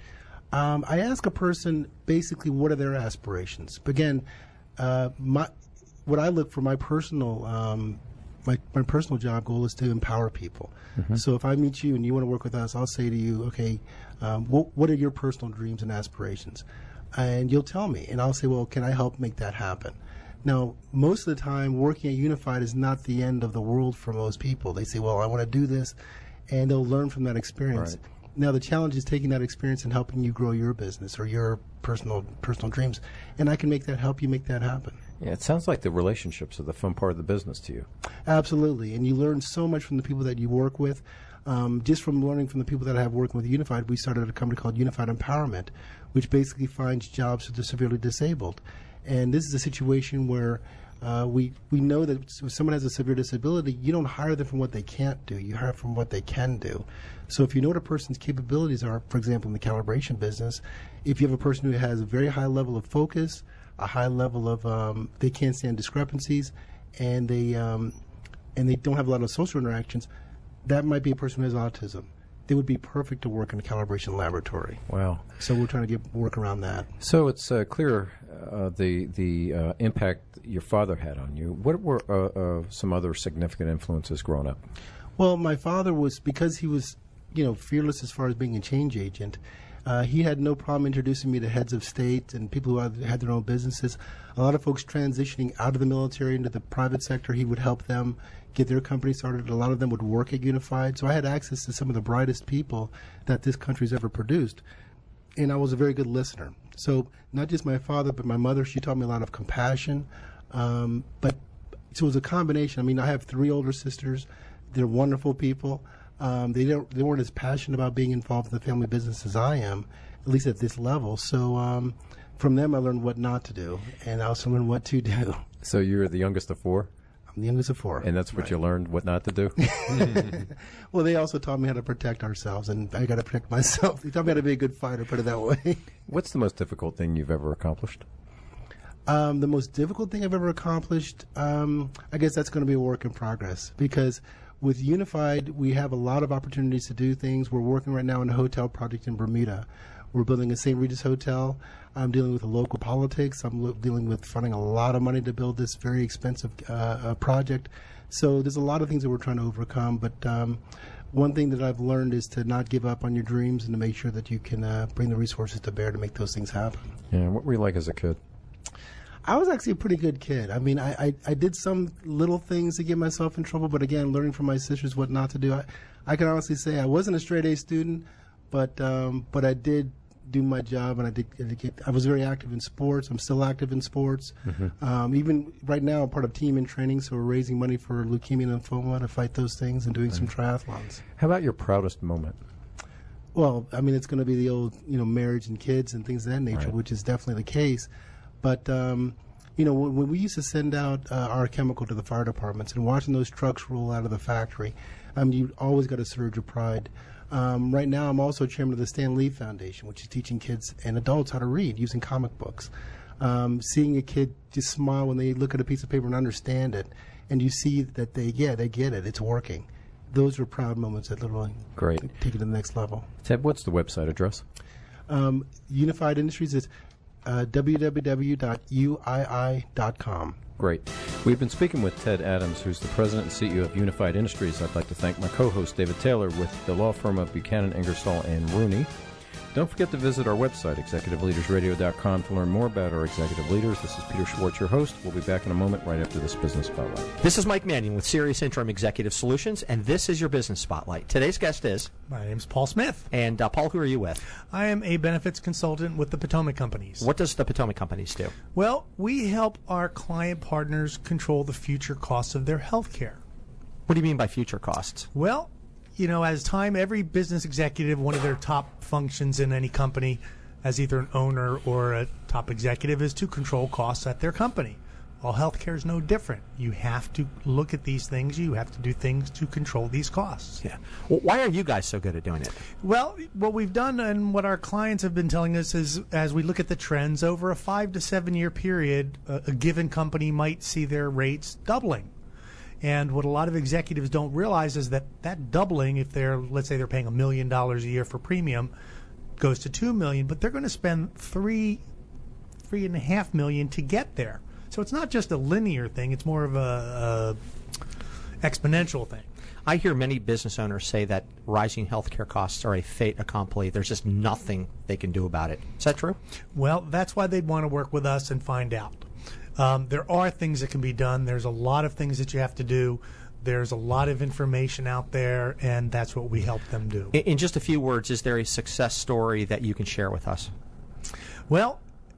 Speaker 19: Um, I ask a person basically what are their aspirations. But again, uh, my what I look for my personal um, my my personal job goal is to empower people.
Speaker 15: Mhm.
Speaker 19: So if I meet you and you want to work with us, I'll say to you, okay, um, what what are your personal dreams and aspirations? And you'll tell me, and I'll say, well, can I help make that happen? Now, most of the time, working at Unified is not the end of the world for most people. They say, well, I want to do this, and they'll learn from that experience.
Speaker 15: Right.
Speaker 19: Now, the challenge is taking that experience and helping you grow your business or your personal personal dreams, and I can make that help you make that happen.
Speaker 15: Yeah, it sounds like the relationships are the fun part of the business to you.
Speaker 19: Absolutely, and you learn so much from the people that you work with. Um, just from learning from the people that I have working with Unified, we started a company called Unified Empowerment, which basically finds jobs for the severely disabled. And this is a situation where uh, we we know that if someone has a severe disability, you don't hire them from what they can't do. You hire from what they can do. So if you know what a person's capabilities are, for example, in the calibration business, if you have a person who has a very high level of focus, a high level of um, they can't stand discrepancies, and they um, and they don't have a lot of social interactions, that might be a person who has autism. They would be perfect to work in a calibration laboratory.
Speaker 15: Wow.
Speaker 19: So we're trying to get work around that.
Speaker 15: So it's uh, clear uh, the the uh, impact your father had on you. What were uh, uh, some other significant influences growing up?
Speaker 19: Well, my father was, because he was, you know, fearless as far as being a change agent, uh, he had no problem introducing me to heads of state and people who had, had their own businesses. A lot of folks transitioning out of the military into the private sector, he would help them get their company started. A lot of them would work at Unified. So I had access to some of the brightest people that this country's ever produced. And I was a very good listener. So not just my father, but my mother, she taught me a lot of compassion. Um, but so it was a combination. I mean, I have three older sisters. They're wonderful people. Um, they don't, they weren't as passionate about being involved in the family business as I am, at least at this level. So um, from them, I learned what not to do, and I also learned what to do.
Speaker 15: So you're the youngest of four?
Speaker 19: I'm the youngest of four.
Speaker 15: And that's what
Speaker 19: Right.
Speaker 15: you learned, what not to do?
Speaker 19: Well, they also taught me how to protect ourselves, and I got to protect myself. They taught me how to be a good fighter, put it that way.
Speaker 15: What's the most difficult thing you've ever accomplished?
Speaker 19: Um, the most difficult thing I've ever accomplished, um, I guess that's going to be a work in progress, because with Unified, we have a lot of opportunities to do things. We're working right now on a hotel project in Bermuda. We're building a Saint Regis hotel. I'm dealing with the local politics. I'm lo- dealing with funding a lot of money to build this very expensive uh, uh, project. So there's a lot of things that we're trying to overcome. But um, one thing that I've learned is to not give up on your dreams and to make sure that you can uh, bring the resources to bear to make those things happen.
Speaker 15: Yeah, what were you like as a kid?
Speaker 19: I was actually a pretty good kid. I mean, I, I, I did some little things to get myself in trouble, but again, learning from my sisters what not to do. I, I can honestly say I wasn't a straight A student, but um, but I did do my job, and I did, I did get, I was very active in sports. I'm still active in sports.
Speaker 15: Mm-hmm.
Speaker 19: Um, even right now, I'm part of Team in Training, so we're raising money for leukemia and lymphoma to fight those things and doing some triathlons.
Speaker 15: How about your proudest moment?
Speaker 19: Well, I mean, it's going to be the old, you know, marriage and kids and things of that nature,
Speaker 15: Right.
Speaker 19: which is definitely the case. But, um, you know, when, when we used to send out uh, our chemical to the fire departments and watching those trucks roll out of the factory, um, you always got a surge of pride. Um, right now, I'm also chairman of the Stan Lee Foundation, which is teaching kids and adults how to read using comic books. Um, seeing a kid just smile when they look at a piece of paper and understand it, and you see that they get, they get it, it's working. Those are proud moments that literally
Speaker 15: Great.
Speaker 19: take it to the next level.
Speaker 15: Ted, what's the website address?
Speaker 19: Um, Unified Industries is uh, w w w dot u i i dot com.
Speaker 15: Great. We've been speaking with Ted Adams, who's the president and C E O of Unified Industries. I'd like to thank my co-host, David Taylor, with the law firm of Buchanan, Ingersoll and Rooney. Don't forget to visit our website, executive leaders radio dot com, to learn more about our executive leaders. This is Peter Schwartz, your host. We'll be back in a moment right after this Business Spotlight.
Speaker 20: This is Mike Mannion with Sirius Interim Executive Solutions, and this is your Business Spotlight. Today's guest is...
Speaker 21: My name's Paul Smith.
Speaker 20: And uh, Paul, who are you with?
Speaker 21: I am a benefits consultant with the Potomac Companies.
Speaker 20: What does the Potomac Companies do?
Speaker 21: Well, we help our client partners control the future costs of their health care.
Speaker 20: What do you mean by future costs?
Speaker 21: Well, you know, as time, every business executive, one of their top functions in any company, as either an owner or a top executive, is to control costs at their company. Well, healthcare is no different. You have to look at these things. You have to do things to control these costs.
Speaker 20: Yeah. Well, why are you guys so good at doing it?
Speaker 21: Well, what we've done and what our clients have been telling us is, as we look at the trends over a five to seven year period, a, a given company might see their rates doubling. And what a lot of executives don't realize is that that doubling, if they're, let's say they're paying a million dollars a year for premium, goes to two million, but they're going to spend three, three and a half million to get there. So it's not just a linear thing; it's more of a, a exponential thing.
Speaker 20: I hear many business owners say that rising healthcare costs are a fait accompli. There's just nothing they can do about it. Is that true?
Speaker 21: Well, that's why they'd want to work with us and find out. Um, there are things that can be done. There's a lot of things that you have to do. There's a lot of information out there, and that's what we help them do.
Speaker 20: In, in just a few words, is there a success story that you can share with us?
Speaker 21: Well,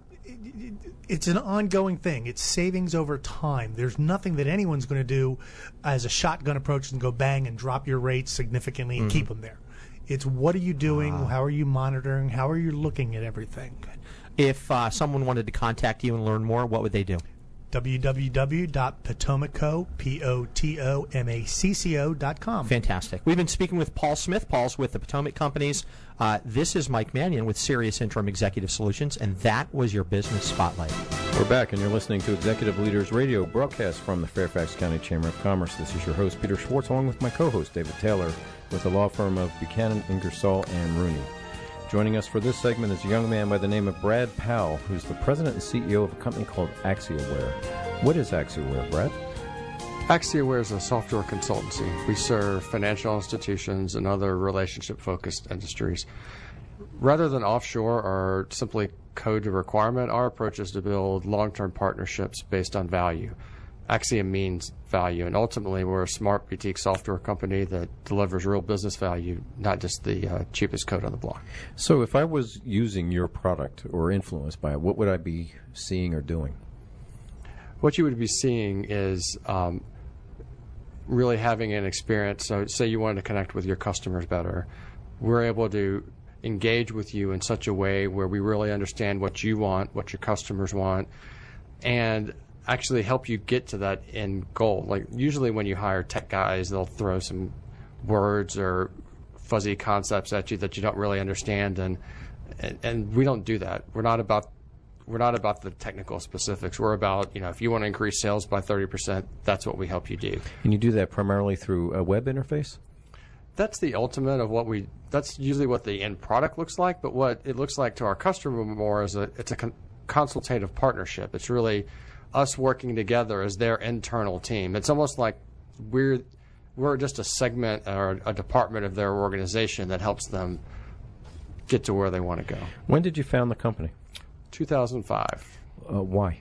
Speaker 21: it's an ongoing thing. It's savings over time. There's nothing that anyone's going to do as a shotgun approach and go bang and drop your rates significantly and
Speaker 20: Mm-hmm.
Speaker 21: keep them there. It's what are you doing?
Speaker 20: Ah.
Speaker 21: How are you monitoring? How are you looking at everything?
Speaker 20: If uh, someone wanted to contact you and learn more, what would they do?
Speaker 21: w w w dot potomaco, P O T O M A C C O dot com.
Speaker 20: Fantastic. We've been speaking with Paul Smith. Paul's with the Potomac Companies. Uh, this is Mike Mannion with Sirius Interim Executive Solutions, and that was your Business Spotlight.
Speaker 15: We're back, and you're listening to Executive Leaders Radio, broadcast from the Fairfax County Chamber of Commerce. This is your host, Peter Schwartz, along with my co-host, David Taylor, with the law firm of Buchanan, Ingersoll and Rooney. Joining us for this segment is a young man by the name of Brad Powell, who's the president and C E O of a company called Axiaware. What is Axiaware, Brad?
Speaker 22: Axiaware is a software consultancy. We serve financial institutions and other relationship-focused industries. Rather than offshore or simply code to requirement, our approach is to build long-term partnerships based on value. Axia means value, and ultimately we're a smart boutique software company that delivers real business value, not just the uh, cheapest code on the block.
Speaker 15: So if I was using your product or influenced by it, what would I be seeing or doing?
Speaker 22: What you would be seeing is um, really having an experience. So say you wanted to connect with your customers better. We're able to engage with you in such a way where we really understand what you want, what your customers want, and actually help you get to that end goal. Like usually when you hire tech guys, they'll throw some words or fuzzy concepts at you that you don't really understand, and and, and we don't do that. We're not about we're not about the technical specifics. We're about, you know, if you want to increase sales by thirty percent, that's what we help you do.
Speaker 15: And you do that primarily through a web interface?
Speaker 22: That's the ultimate of what we, that's usually what the end product looks like, but what it looks like to our customer more is a, it's a con- consultative partnership. It's really us working together as their internal team. It's almost like we're we're just a segment or a department of their organization that helps them get to where they want to go.
Speaker 15: When did you found the company?
Speaker 22: two thousand five.
Speaker 15: Uh, why?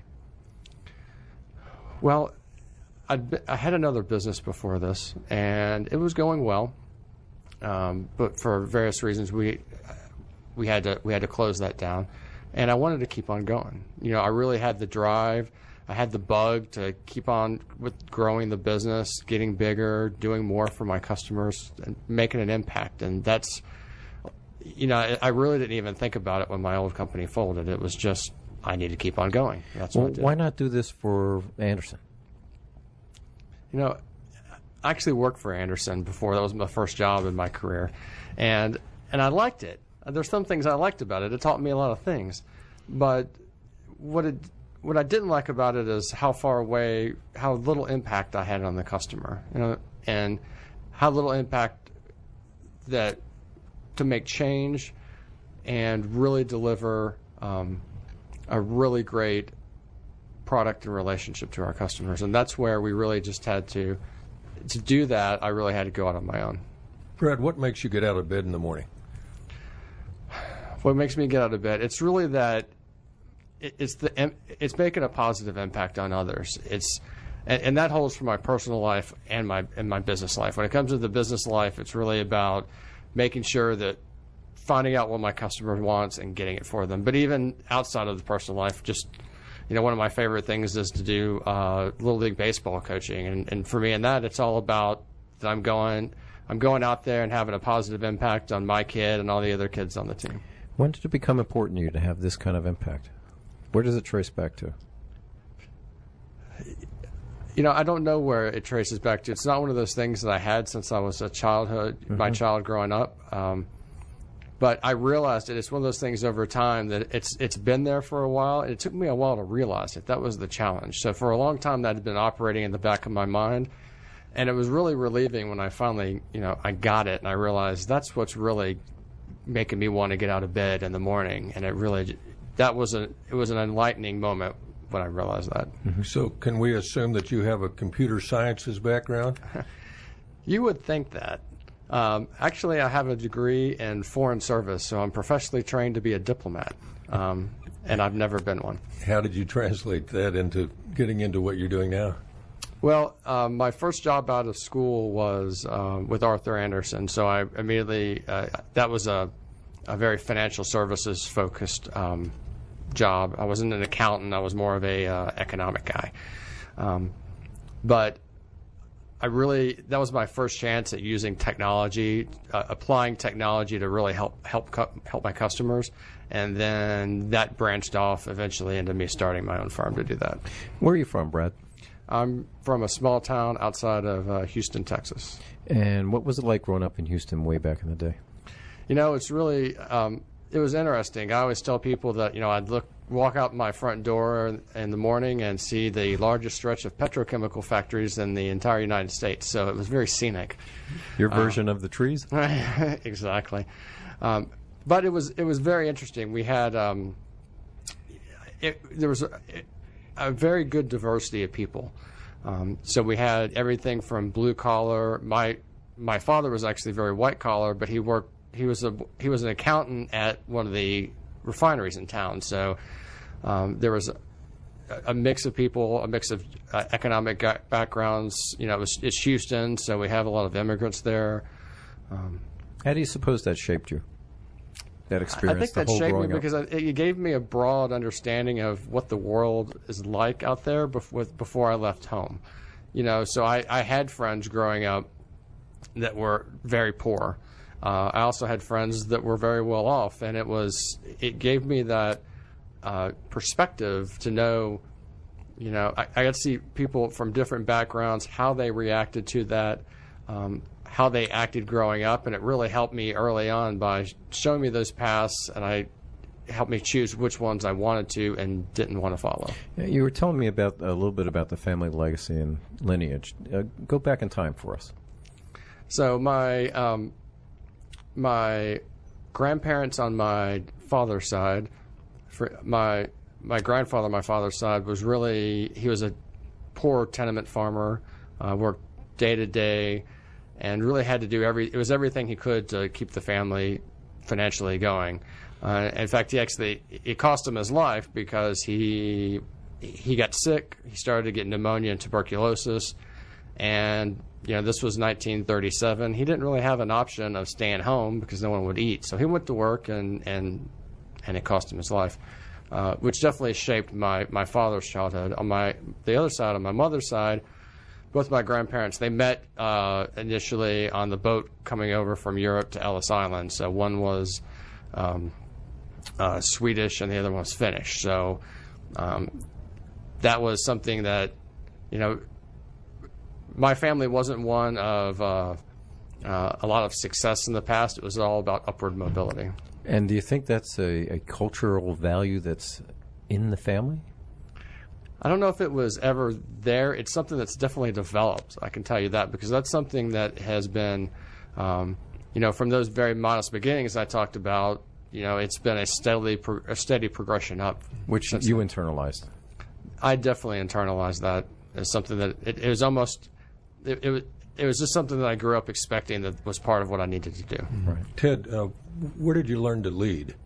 Speaker 22: Well, I'd be, I had another business before this, and it was going well, um, but for various reasons we we had to we had to close that down, and I wanted to keep on going. You know, I really had the drive. I had the bug to keep on with growing the business, getting bigger, doing more for my customers, and making an impact. And that's, you know, I, I really didn't even think about it when my old company folded. It was just I need to keep on going. That's
Speaker 15: well,
Speaker 22: what I did.
Speaker 15: Why not do this for Andersen?
Speaker 22: You know, I actually worked for Andersen before. That was my first job in my career, and and I liked it. There's some things I liked about it. It taught me a lot of things, but what it what I didn't like about it is how far away, how little impact I had on the customer. You know, and how little impact that to make change and really deliver um, a really great product and relationship to our customers. And that's where we really just had to, to do that, I really had to go out on my own.
Speaker 17: Brad, what makes you get out of bed in the morning?
Speaker 22: What makes me get out of bed? It's really that it, it's the it's making a positive impact on others. It's and, and that holds for my personal life and my and my business life. When it comes to the business life, it's really about making sure that finding out what my customer wants and getting it for them. But even outside of the personal life, just you know, one of my favorite things is to do uh, Little League baseball coaching, and, and for me, in that, it's all about that I'm going, I'm going out there and having a positive impact on my kid and all the other kids on the team.
Speaker 15: When did it become important to you to have this kind of impact? Where does it trace back to?
Speaker 22: You know, I don't know where it traces back to. It's not one of those things that I had since I was a childhood, mm-hmm. my child growing up. Um, But I realized it. It's one of those things over time that it's it's been there for a while. And it took me a while to realize it. That was the challenge. So for a long time, that had been operating in the back of my mind, and it was really relieving when I finally, you know, I got it and I realized that's what's really making me want to get out of bed in the morning. And it really, that was a it was an enlightening moment when I realized that.
Speaker 17: Mm-hmm. So can we assume that you have a computer sciences background?
Speaker 22: You would think that. Um, actually, I have a degree in foreign service, so I'm professionally trained to be a diplomat, um, and I've never been one.
Speaker 17: How did you translate that into getting into what you're doing now?
Speaker 22: Well, um, my first job out of school was uh, with Arthur Andersen, so I immediately, uh, that was a, a very financial services focused um, job. I wasn't an accountant, I was more of a uh, economic guy. Um, but I really, that was my first chance at using technology, uh, applying technology to really help help cu- help my customers, and then that branched off eventually into me starting my own firm to do that.
Speaker 15: Where are you from, Brad?
Speaker 22: I'm from a small town outside of uh, Houston, Texas.
Speaker 15: And what was it like growing up in Houston way back in the day?
Speaker 22: You know, it's really, um, it was interesting. I always tell people that, you know, I'd look, walk out my front door in the morning and see the largest stretch of petrochemical factories in the entire United States. So it was very scenic.
Speaker 15: Your version
Speaker 22: um,
Speaker 15: of the trees?
Speaker 22: Exactly. Um, but it was it was very interesting. We had um, it, there was a, a very good diversity of people. Um, so we had everything from blue collar. My my father was actually very white collar, but he worked. He was a he was an accountant at one of the refineries in town. So um, there was a, a mix of people, a mix of uh, economic backgrounds. You know, it was, it's Houston, so we have a lot of immigrants there. Um,
Speaker 15: How do you suppose that shaped you? That experience.
Speaker 22: I think that shaped me because it, it gave me a broad understanding of what the world is like out there before before I left home. You know, so I, I had friends growing up that were very poor. Uh, I also had friends that were very well off, and it was it gave me that uh, perspective to know, you know, I, I got to see people from different backgrounds, how they reacted to that, um, how they acted growing up, and it really helped me early on by showing me those paths, and I helped me choose which ones I wanted to and didn't want to follow.
Speaker 15: Yeah, you were telling me about a little bit about the family legacy and lineage. Uh, go back in time for us.
Speaker 22: So my um, my grandparents on my father's side, for my my grandfather on my father's side was really, he was a poor tenement farmer, uh, worked day to day, and really had to do every, it was everything he could to keep the family financially going. Uh, in fact, he actually, it cost him his life because he he got sick, he started to get pneumonia and tuberculosis, and you know, this was nineteen thirty-seven. He didn't really have an option of staying home because no one would eat. So he went to work, and and, and it cost him his life, uh, which definitely shaped my, my father's childhood. On my the other side, on my mother's side, both my grandparents, they met uh, initially on the boat coming over from Europe to Ellis Island. So one was um, uh, Swedish and the other one was Finnish. So um, that was something that, you know, my family wasn't one of uh, uh, a lot of success in the past. It was all about upward mobility.
Speaker 15: And do you think that's a, a cultural value that's in the family?
Speaker 22: I don't know if it was ever there. It's something that's definitely developed, I can tell you that, because that's something that has been, um, you know, from those very modest beginnings I talked about, you know, it's been a steadily pro- a steady progression up.
Speaker 15: Which you internalized.
Speaker 22: I definitely internalized that as something that it, it was almost, it, it was it was just something that I grew up expecting that was part of what I needed to do.
Speaker 17: Right. Ted, uh, where did you learn to lead,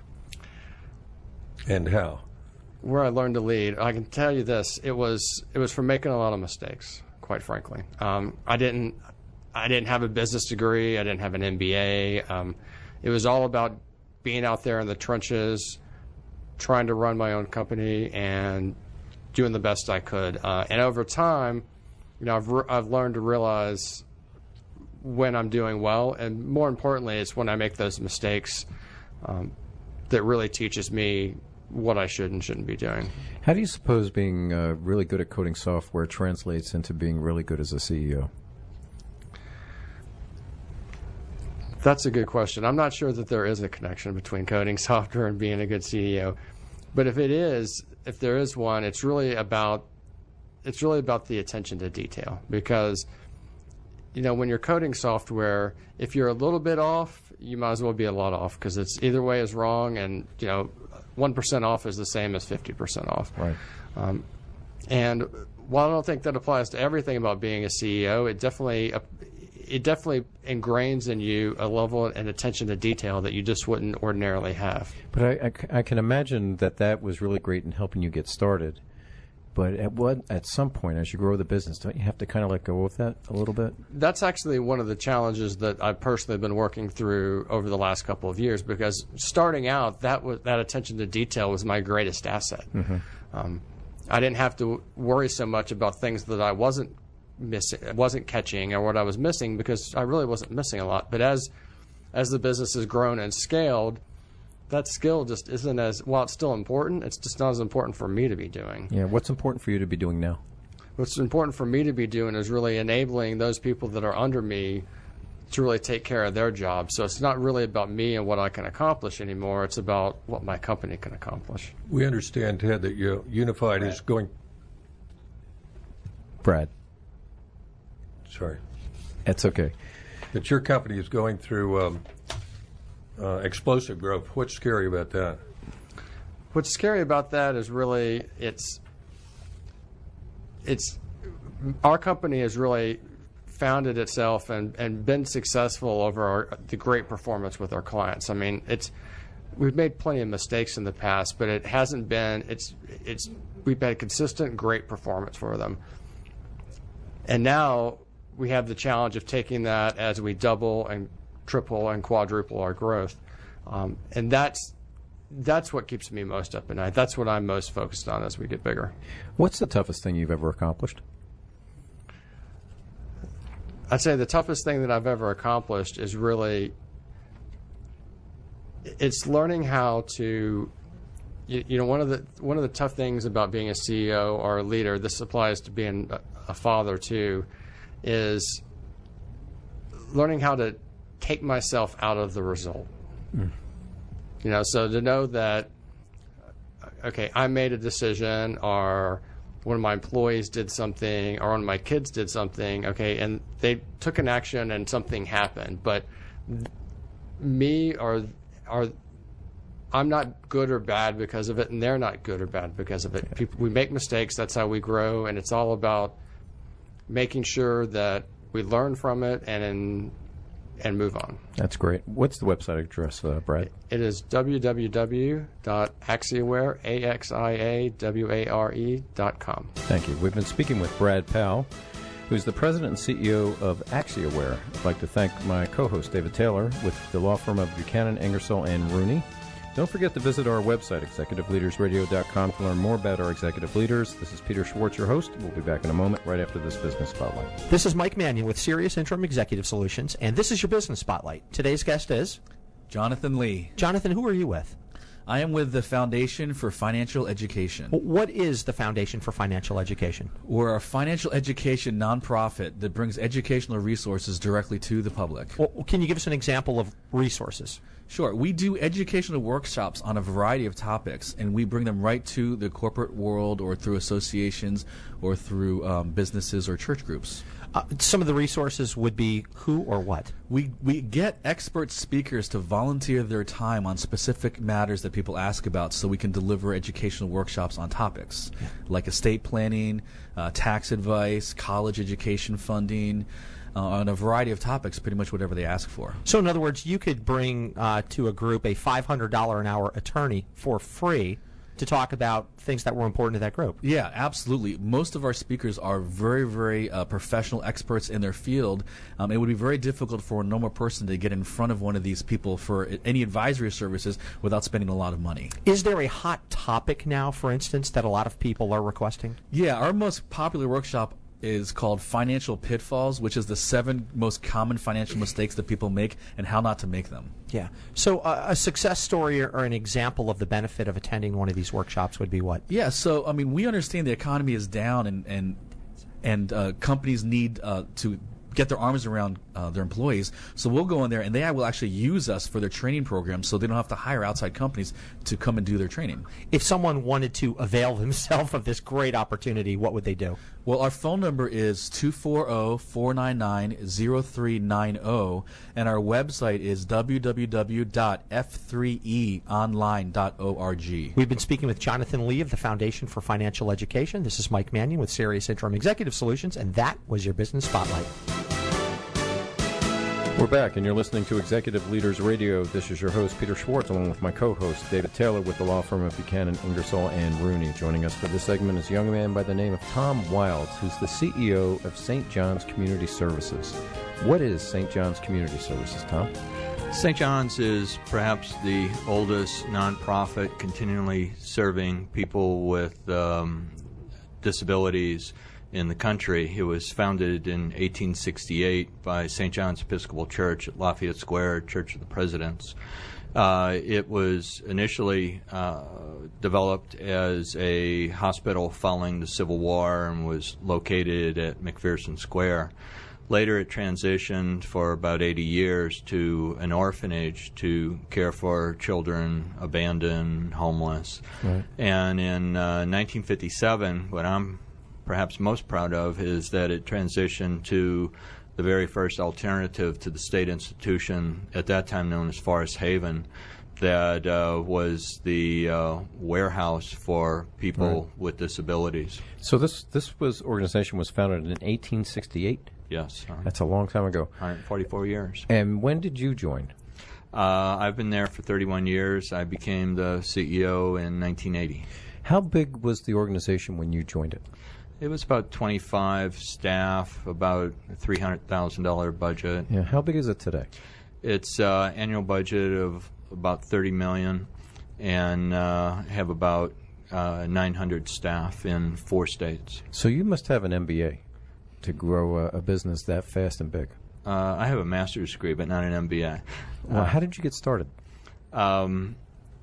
Speaker 17: and how?
Speaker 22: Where I learned to lead, I can tell you this: it was it was from making a lot of mistakes. Quite frankly, um, I didn't I didn't have a business degree. I didn't have an M B A. Um, it was all about being out there in the trenches, trying to run my own company and doing the best I could. Uh, and over time, you know, I've re- I've learned to realize when I'm doing well, and more importantly, it's when I make those mistakes um, that really teaches me what I should and shouldn't be doing.
Speaker 15: How do you suppose being uh, really good at coding software translates into being really good as a C E O?
Speaker 22: That's a good question. I'm not sure that there is a connection between coding software and being a good C E O. But if it is, if there is one, it's really about it's really about the attention to detail. Because, you know, when you're coding software, if you're a little bit off, you might as well be a lot off, because it's either way is wrong, and, you know, one percent off is the same as fifty percent off.
Speaker 15: Right.
Speaker 22: Um, and while I don't think that applies to everything about being a C E O, it definitely it definitely ingrains in you a level and attention to detail that you just wouldn't ordinarily have.
Speaker 15: But I, I, I can imagine that that was really great in helping you get started. But at what at some point, as you grow the business, don't you have to kind of let go of that a little bit?
Speaker 22: That's actually one of the challenges that I've personally been working through over the last couple of years, because starting out, that was, that attention to detail was my greatest asset.
Speaker 15: Mm-hmm.
Speaker 22: Um, I didn't have to worry so much about things that I wasn't missing, wasn't catching, or what I was missing, because I really wasn't missing a lot. But as as the business has grown and scaled, that skill just isn't as, while it's still important, it's just not as important for me to be doing.
Speaker 15: Yeah, what's important for you to be doing now?
Speaker 22: What's important for me to be doing is really enabling those people that are under me to really take care of their jobs. So it's not really about me and what I can accomplish anymore. It's about what my company can accomplish.
Speaker 17: We understand, Ted, that you, Unified
Speaker 22: Brad.
Speaker 17: is going...
Speaker 15: Brad.
Speaker 17: Sorry.
Speaker 15: That's okay.
Speaker 17: That your company is going through um, uh, explosive growth. What's scary about that?
Speaker 22: What's scary about that is really it's it's our company has really founded itself and, and been successful over our, the great performance with our clients. I mean, it's we've made plenty of mistakes in the past, but it hasn't been it's it's we've had consistent great performance for them. And now we have the challenge of taking that as we double and triple and quadruple our growth. Um, and that's that's what keeps me most up at night. That's what I'm most focused on as we get bigger.
Speaker 15: What's the toughest thing you've ever accomplished?
Speaker 22: I'd say the toughest thing that I've ever accomplished is really it's learning how to you, you know one of the one of the tough things about being a C E O or a leader, this applies to being a, a father too, is learning how to take myself out of the result. Mm. You know, so to know that, okay, I made a decision, or one of my employees did something, or one of my kids did something, okay, and they took an action and something happened, but me or or I'm not good or bad because of it, and they're not good or bad because of it. People, we make mistakes. That's how we grow, and it's all about making sure that we learn from it and in, and move on.
Speaker 15: That's great. What's the website address, uh, Brad?
Speaker 22: It is w w w dot axiaware, A X I A W A R E dot com.
Speaker 15: Thank you. We've been speaking with Brad Powell, who's the president and C E O of Axiaware. I'd like to thank my co-host, David Taylor, with the law firm of Buchanan, Ingersoll, and Rooney. Don't forget to visit our website, executive leaders radio dot com, to learn more about our executive leaders. This is Peter Schwartz, your host. We'll be back in a moment right after this Business Spotlight.
Speaker 20: This is Mike Mannion with Sirius Interim Executive Solutions, and this is your Business Spotlight. Today's guest is
Speaker 2: Jonathan Lee.
Speaker 20: Jonathan, who are you with?
Speaker 2: I am with the Foundation for Financial Education.
Speaker 20: What is the Foundation for Financial Education?
Speaker 2: We're a financial education nonprofit that brings educational resources directly to the public.
Speaker 20: Well, can you give us an example of resources?
Speaker 2: Sure. We do educational workshops on a variety of topics, and we bring them right to the corporate world or through associations or through um, businesses or church groups.
Speaker 20: Uh, some of the resources would be who or what?
Speaker 2: We we get expert speakers to volunteer their time on specific matters that people ask about, so we can deliver educational workshops on topics yeah. like estate planning, uh, tax advice, college education funding, uh, on a variety of topics, pretty much whatever they ask for.
Speaker 20: So in other words, you could bring uh, to a group a five hundred dollars an hour attorney for free to talk about things that were important to that group.
Speaker 2: Yeah, absolutely. Most of our speakers are very, very uh, professional experts in their field. Um, it would be very difficult for a normal person to get in front of one of these people for any advisory services without spending a lot of money.
Speaker 20: Is there a hot topic now, for instance, that a lot of people are requesting?
Speaker 2: Yeah, our most popular workshop is called Financial Pitfalls, which is the seven most common financial mistakes that people make and how not to make them.
Speaker 20: Yeah. So uh, a success story or, or an example of the benefit of attending one of these workshops would be what?
Speaker 2: Yeah. So, I mean, we understand the economy is down and and, and uh, companies need uh, to get their arms around uh, their employees. So we'll go in there, and they will actually use us for their training programs, so they don't have to hire outside companies to come and do their training.
Speaker 20: If someone wanted to avail themselves of this great opportunity, what would they do?
Speaker 2: Well, our phone number is two four zero, four nine nine, zero three nine zero, and our website is w w w dot f three e online dot org.
Speaker 20: We've been speaking with Jonathan Lee of the Foundation for Financial Education. This is Mike Mannion with Sirius Interim Executive Solutions, and that was your Business Spotlight.
Speaker 15: We're back, and you're listening to Executive Leaders Radio. This is your host, Peter Schwartz, along with my co-host, David Taylor, with the law firm of Buchanan, Ingersoll, and Rooney. Joining us for this segment is a young man by the name of Tom Wilds, who's the C E O of Saint John's Community Services. What is Saint John's Community Services, Tom?
Speaker 3: Saint John's is perhaps the oldest nonprofit continually serving people with um, disabilities in the country. It was founded in eighteen sixty-eight by Saint John's Episcopal Church at Lafayette Square, Church of the Presidents. Uh, it was initially uh, developed as a hospital following the Civil War and was located at McPherson Square. Later it transitioned for about eighty years to an orphanage to care for children abandoned, homeless. Right. And in uh, nineteen fifty-seven, what I'm perhaps most proud of is that it transitioned to the very first alternative to the state institution, at that time known as Forest Haven, that uh, was the uh, warehouse for people right. with disabilities.
Speaker 15: So this this was organization was founded in eighteen sixty-eight?
Speaker 3: Yes. Uh-huh.
Speaker 15: That's a long time ago.
Speaker 3: one hundred forty-four years.
Speaker 15: And when did you join?
Speaker 3: Uh, I've been there for thirty-one years. I became the C E O in nineteen eighty.
Speaker 15: How big was the organization when you joined it?
Speaker 3: It was about twenty-five staff, about a three hundred thousand dollars budget.
Speaker 15: Yeah. How big is it today?
Speaker 3: It's uh, annual budget of about thirty million dollars and uh, have about uh, nine hundred staff in four states.
Speaker 15: So you must have an M B A to grow a, a business that fast and big.
Speaker 3: Uh, I have a master's degree, but not an M B A.
Speaker 15: Well,
Speaker 3: uh,
Speaker 15: how did you get started?
Speaker 3: Um,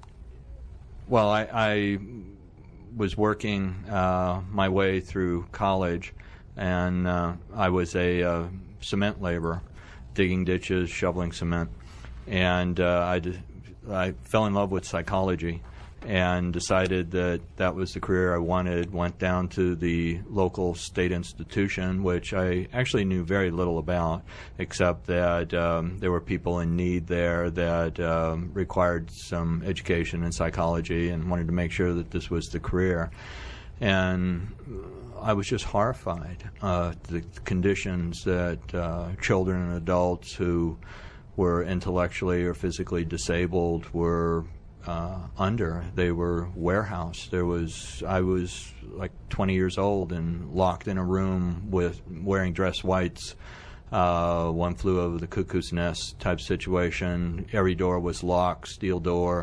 Speaker 3: well, I... I was working uh, my way through college, and uh, I was a uh, cement laborer, digging ditches, shoveling cement, and uh, I, d- I fell in love with psychology and decided that that was the career I wanted. Went down to the local state institution, which I actually knew very little about, except that um, there were people in need there that um, required some education in psychology, and wanted to make sure that this was the career. And I was just horrified uh, at the conditions that uh, children and adults who were intellectually or physically disabled were Uh, under. They were warehoused. There was I was like twenty years old and locked in a room with wearing dress whites. Uh, one flew over the cuckoo's nest type situation. Every door was locked, steel door,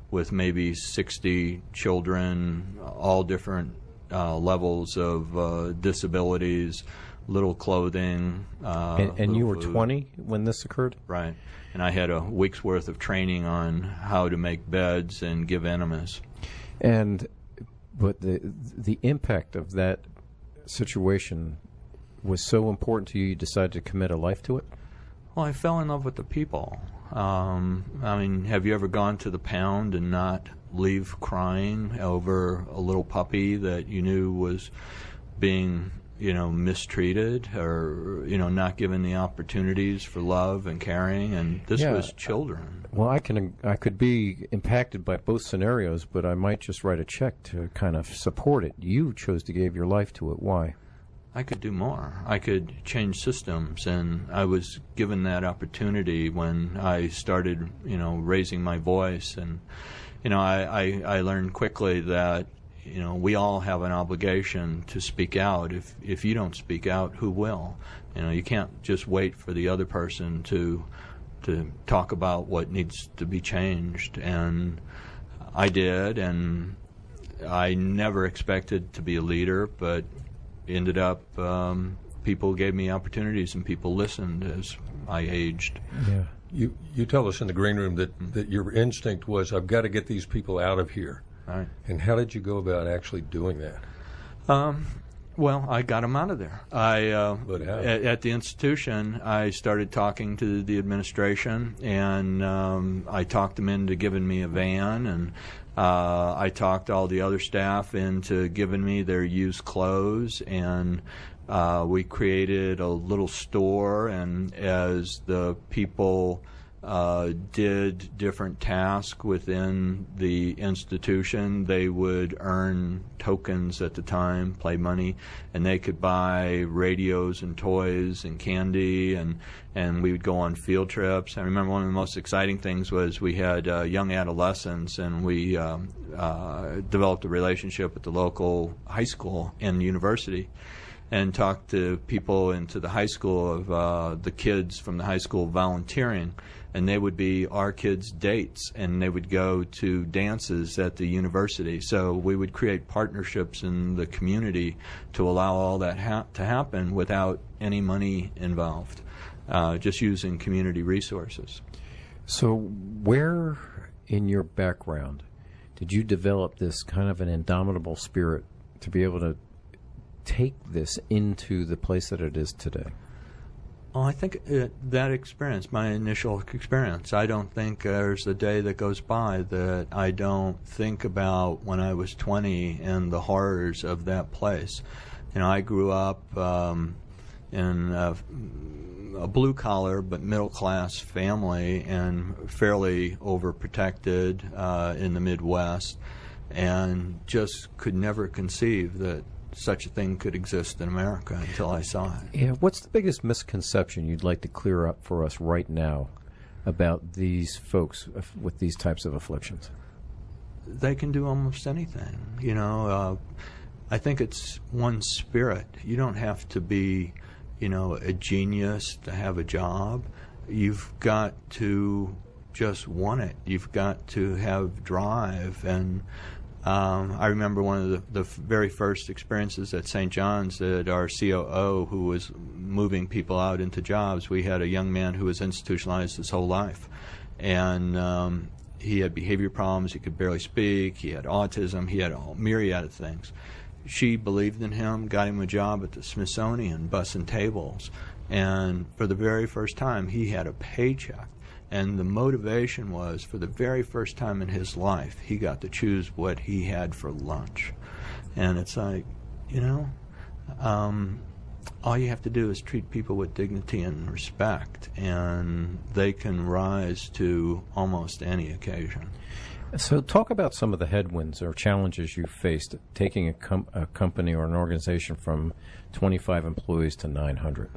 Speaker 3: with maybe sixty children, all different uh, levels of uh, disabilities, little clothing. Uh,
Speaker 15: and and you were
Speaker 3: food.
Speaker 15: twenty when this occurred?
Speaker 3: Right. And I had a week's worth of training on how to make beds and give enemas.
Speaker 15: And but the the impact of that situation was so important to you, you decided to commit a life to it?
Speaker 3: Well, I fell in love with the people. Um, I mean, have you ever gone to the pound and not leave crying over a little puppy that you knew was being, you know, mistreated or, you know, not given the opportunities for love and caring? And this
Speaker 15: Yeah.
Speaker 3: was children.
Speaker 15: Well, I can I could be impacted by both scenarios, but I might just write a check to kind of support it. You chose to give your life to it. Why?
Speaker 3: I could do more. I could change systems, and I was given that opportunity when I started, you know, raising my voice. And, you know, I, I, I learned quickly that, you know, we all have an obligation to speak out. If if you don't speak out, who will? You know, you can't just wait for the other person to to talk about what needs to be changed. And I did, and I never expected to be a leader, but ended up um, people gave me opportunities and people listened as I aged.
Speaker 15: Yeah.
Speaker 17: You you tell us in the green room that, that your instinct was, I've got to get these people out of here.
Speaker 3: Right.
Speaker 17: And how did you go about actually doing that?
Speaker 3: Um, well, I got them out of there. I uh,
Speaker 17: But how?
Speaker 3: at, at the institution, I started talking to the administration, and um, I talked them into giving me a van, and uh, I talked all the other staff into giving me their used clothes, and uh, we created a little store. And as the people Uh, did different tasks within the institution, they would earn tokens at the time, play money, and they could buy radios and toys and candy, and and we would go on field trips. I remember one of the most exciting things was we had uh, young adolescents, and we um, uh, developed a relationship with the local high school and university, and talked to people into the high school of uh, the kids from the high school volunteering. And they would be our kids' dates, and they would go to dances at the university. So we would create partnerships in the community to allow all that ha- to happen without any money involved, uh, just using community resources.
Speaker 15: So where in your background did you develop this kind of an indomitable spirit to be able to take this into the place that it is today?
Speaker 3: Well, I think it, that experience, my initial experience, I don't think there's a day that goes by that I don't think about when I was twenty and the horrors of that place. You know, I grew up um, in a, a blue-collar but middle-class family and fairly overprotected uh, in the Midwest, and just could never conceive that such a thing could exist in America until I saw it.
Speaker 15: Yeah, what's the biggest misconception you'd like to clear up for us right now about these folks with these types of afflictions?
Speaker 3: They can do almost anything. You know, uh, I think it's one spirit. You don't have to be, you know, a genius to have a job. You've got to just want it. You've got to have drive. And Um, I remember one of the, the very first experiences at Saint John's that our C O O, who was moving people out into jobs, we had a young man who was institutionalized his whole life. And um, he had behavior problems, he could barely speak, he had autism, he had a myriad of things. She believed in him, got him a job at the Smithsonian, bussing tables. And for the very first time, he had a paycheck. And the motivation was, for the very first time in his life, he got to choose what he had for lunch. And it's like, you know, um, all you have to do is treat people with dignity and respect, and they can rise to almost any occasion.
Speaker 15: So talk about some of the headwinds or challenges you faced taking a, com- a company or an organization from twenty-five employees to nine hundred.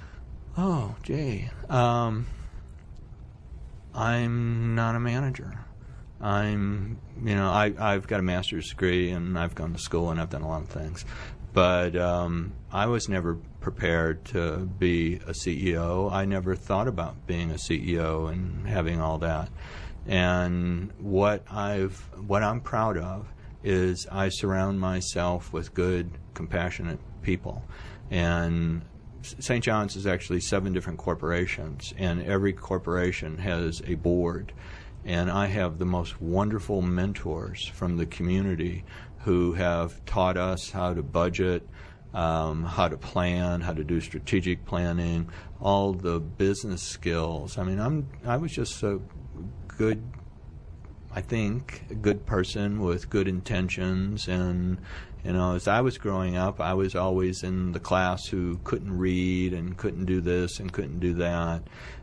Speaker 3: Oh, gee. Um, I'm not a manager. I'm, you know, I, I've got a master's degree, and I've gone to school, and I've done a lot of things. But um, I was never prepared to be a C E O. I never thought about being a C E O and having all that. And what I've what I'm proud of is I surround myself with good, compassionate people. And Saint John's is actually seven different corporations, and every corporation has a board. And I have the most wonderful mentors from the community who have taught us how to budget, um, how to plan, how to do strategic planning, all the business skills. I mean, I'm I was just a good, I think, a good person with good intentions. And, you know, as I was growing up, I was always in the class who couldn't read and couldn't do this and couldn't do that.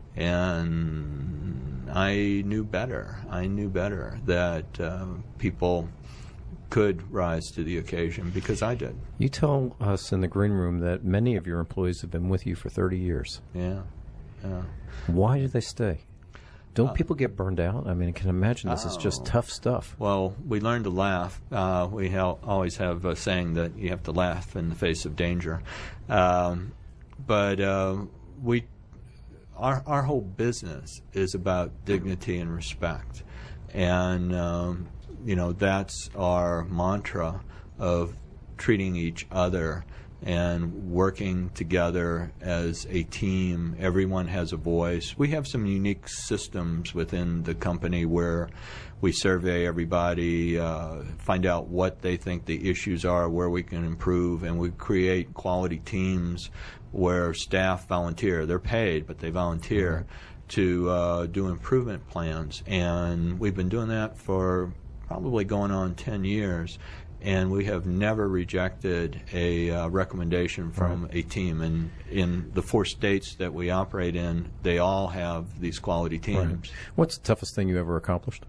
Speaker 3: And I knew better. I knew better that uh, people could rise to the occasion because I did.
Speaker 15: You tell us in the green room that many of your employees have been with you for thirty years.
Speaker 3: Yeah. yeah.
Speaker 15: Why do they stay? Don't
Speaker 3: Uh,
Speaker 15: people get burned out? I mean, I can imagine this is just
Speaker 3: Oh.
Speaker 15: tough stuff.
Speaker 3: Well, we learn to laugh. Uh, we ha- always have a saying that you have to laugh in the face of danger. Um, but uh, we, our our whole business is about dignity and respect, and um, you know that's our mantra of treating each other and working together as a team. Everyone has a voice. We have some unique systems within the company where we survey everybody, uh, find out what they think the issues are, where we can improve, and we create quality teams where staff volunteer. They're paid, but they volunteer to uh, do improvement plans. And we've been doing that for probably going on ten years. And we have never rejected a uh, recommendation from
Speaker 15: Right.
Speaker 3: a team. And in the four states that we operate in, they all have these quality teams.
Speaker 15: Right. What's the toughest thing you ever accomplished?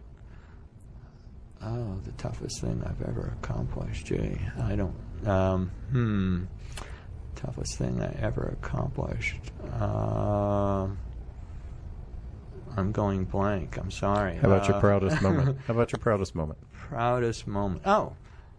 Speaker 3: Oh, the toughest thing I've ever accomplished. Gee, I don't. Um, hmm. Toughest thing I ever accomplished. Uh, I'm going blank. I'm sorry.
Speaker 15: How about your
Speaker 3: Uh,
Speaker 15: proudest moment? How about your proudest moment?
Speaker 3: Proudest moment. Oh.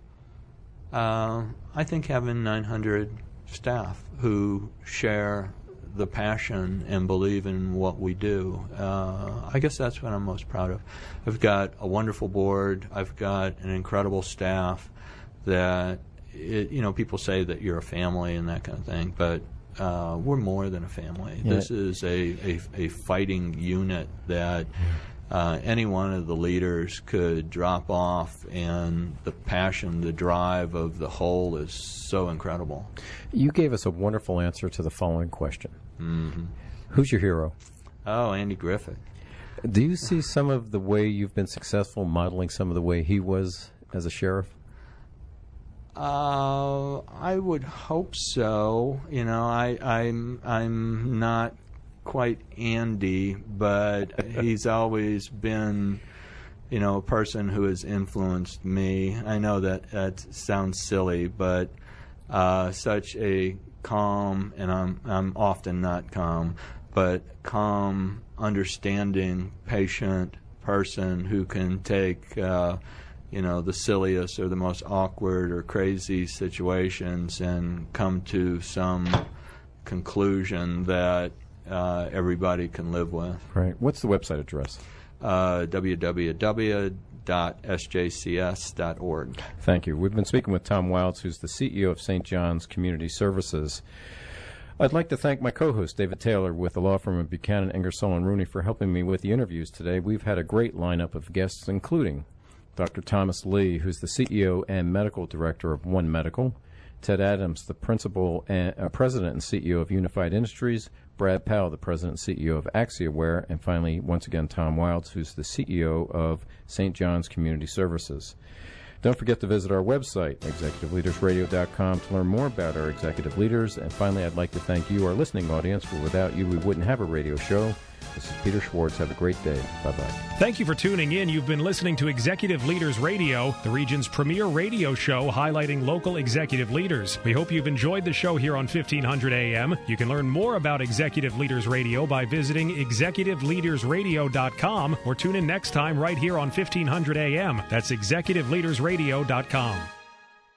Speaker 3: Uh, I think having nine hundred staff who share the passion and believe in what we do. Uh, I guess that's what I'm most proud of. I've got a wonderful board. I've got an incredible staff that, it, you know, people say that you're a family and that kind of thing, but uh, we're more than a family.
Speaker 15: Yeah.
Speaker 3: This is a, a, a fighting unit that uh, any one of the leaders could drop off, and the passion, the drive of the whole is so incredible.
Speaker 15: You gave us a wonderful answer to the following question.
Speaker 3: Mm-hmm.
Speaker 15: Who's your hero?
Speaker 3: Oh, Andy Griffith.
Speaker 15: Do you see some of the way you've been successful modeling some of the way he was as a sheriff?
Speaker 3: Uh, I would hope so. You know, I, I'm I'm not quite Andy, but he's always been, you know, a person who has influenced me. I know that that sounds silly, but uh, such a calm, and I'm I'm often not calm, but calm, understanding, patient person who can take uh, you know, the silliest or the most awkward or crazy situations and come to some conclusion that uh, everybody can live with.
Speaker 15: Right. What's the website address?
Speaker 3: Uh, w w w dot s j c s dot org.
Speaker 15: Thank you. We've been speaking with Tom Wilds, who's the C E O of Saint John's Community Services. I'd like to thank my co-host, David Taylor, with the law firm of Buchanan, Ingersoll and Rooney, for helping me with the interviews today. We've had a great lineup of guests, including Doctor Thomas Lee, who's the C E O and Medical Director of One Medical, Ted Adams, the Principal and uh, President and C E O of Unified Industries, Brad Powell, the President and C E O of AxiaWare, and finally, once again, Tom Wilds, who's the C E O of Saint John's Community Services. Don't forget to visit our website, executive leaders radio dot com, to learn more about our executive leaders. And finally, I'd like to thank you, our listening audience, for without you, we wouldn't have a radio show. This is Peter Schwartz. Have a great day. Bye-bye.
Speaker 14: Thank you for tuning in. You've been listening to Executive Leaders Radio, the region's premier radio show highlighting local executive leaders. We hope you've enjoyed the show here on fifteen hundred A M. You can learn more about Executive Leaders Radio by visiting executive leaders radio dot com or tune in next time right here on fifteen hundred A M. That's executive leaders radio dot com.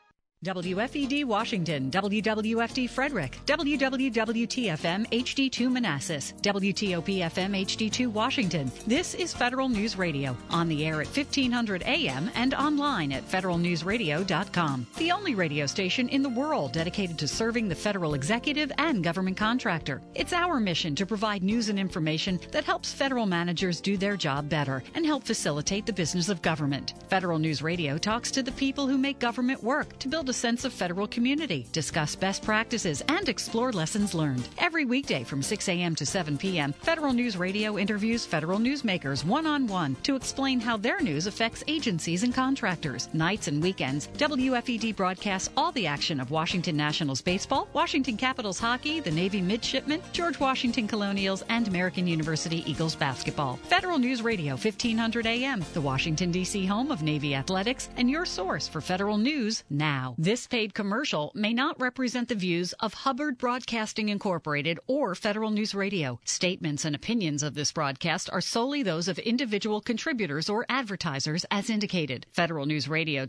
Speaker 6: W F E D Washington, W W F D Frederick, W W W T F M H D two Manassas, W T O P F M H D two Washington. This is Federal News Radio, on the air at fifteen hundred A M and online at federal news radio dot com. The only radio station in the world dedicated to serving the federal executive and government contractor. It's our mission to provide news and information that helps federal managers do their job better and help facilitate the business of government. Federal News Radio talks to the people who make government work to build a sense of federal community, discuss best practices, and explore lessons learned. Every weekday from six A M to seven P M, Federal News Radio interviews federal newsmakers one-on-one to explain how their news affects agencies and contractors. Nights and weekends, W F E D broadcasts all the action of Washington Nationals baseball, Washington Capitals hockey, the Navy midshipmen, George Washington Colonials, and American University Eagles basketball. Federal News Radio, fifteen hundred A M, the Washington, D C home of Navy athletics, and your source for federal news now. This paid commercial may not represent the views of Hubbard Broadcasting Incorporated or Federal News Radio. Statements and opinions of this broadcast are solely those of individual contributors or advertisers as indicated. Federal News Radio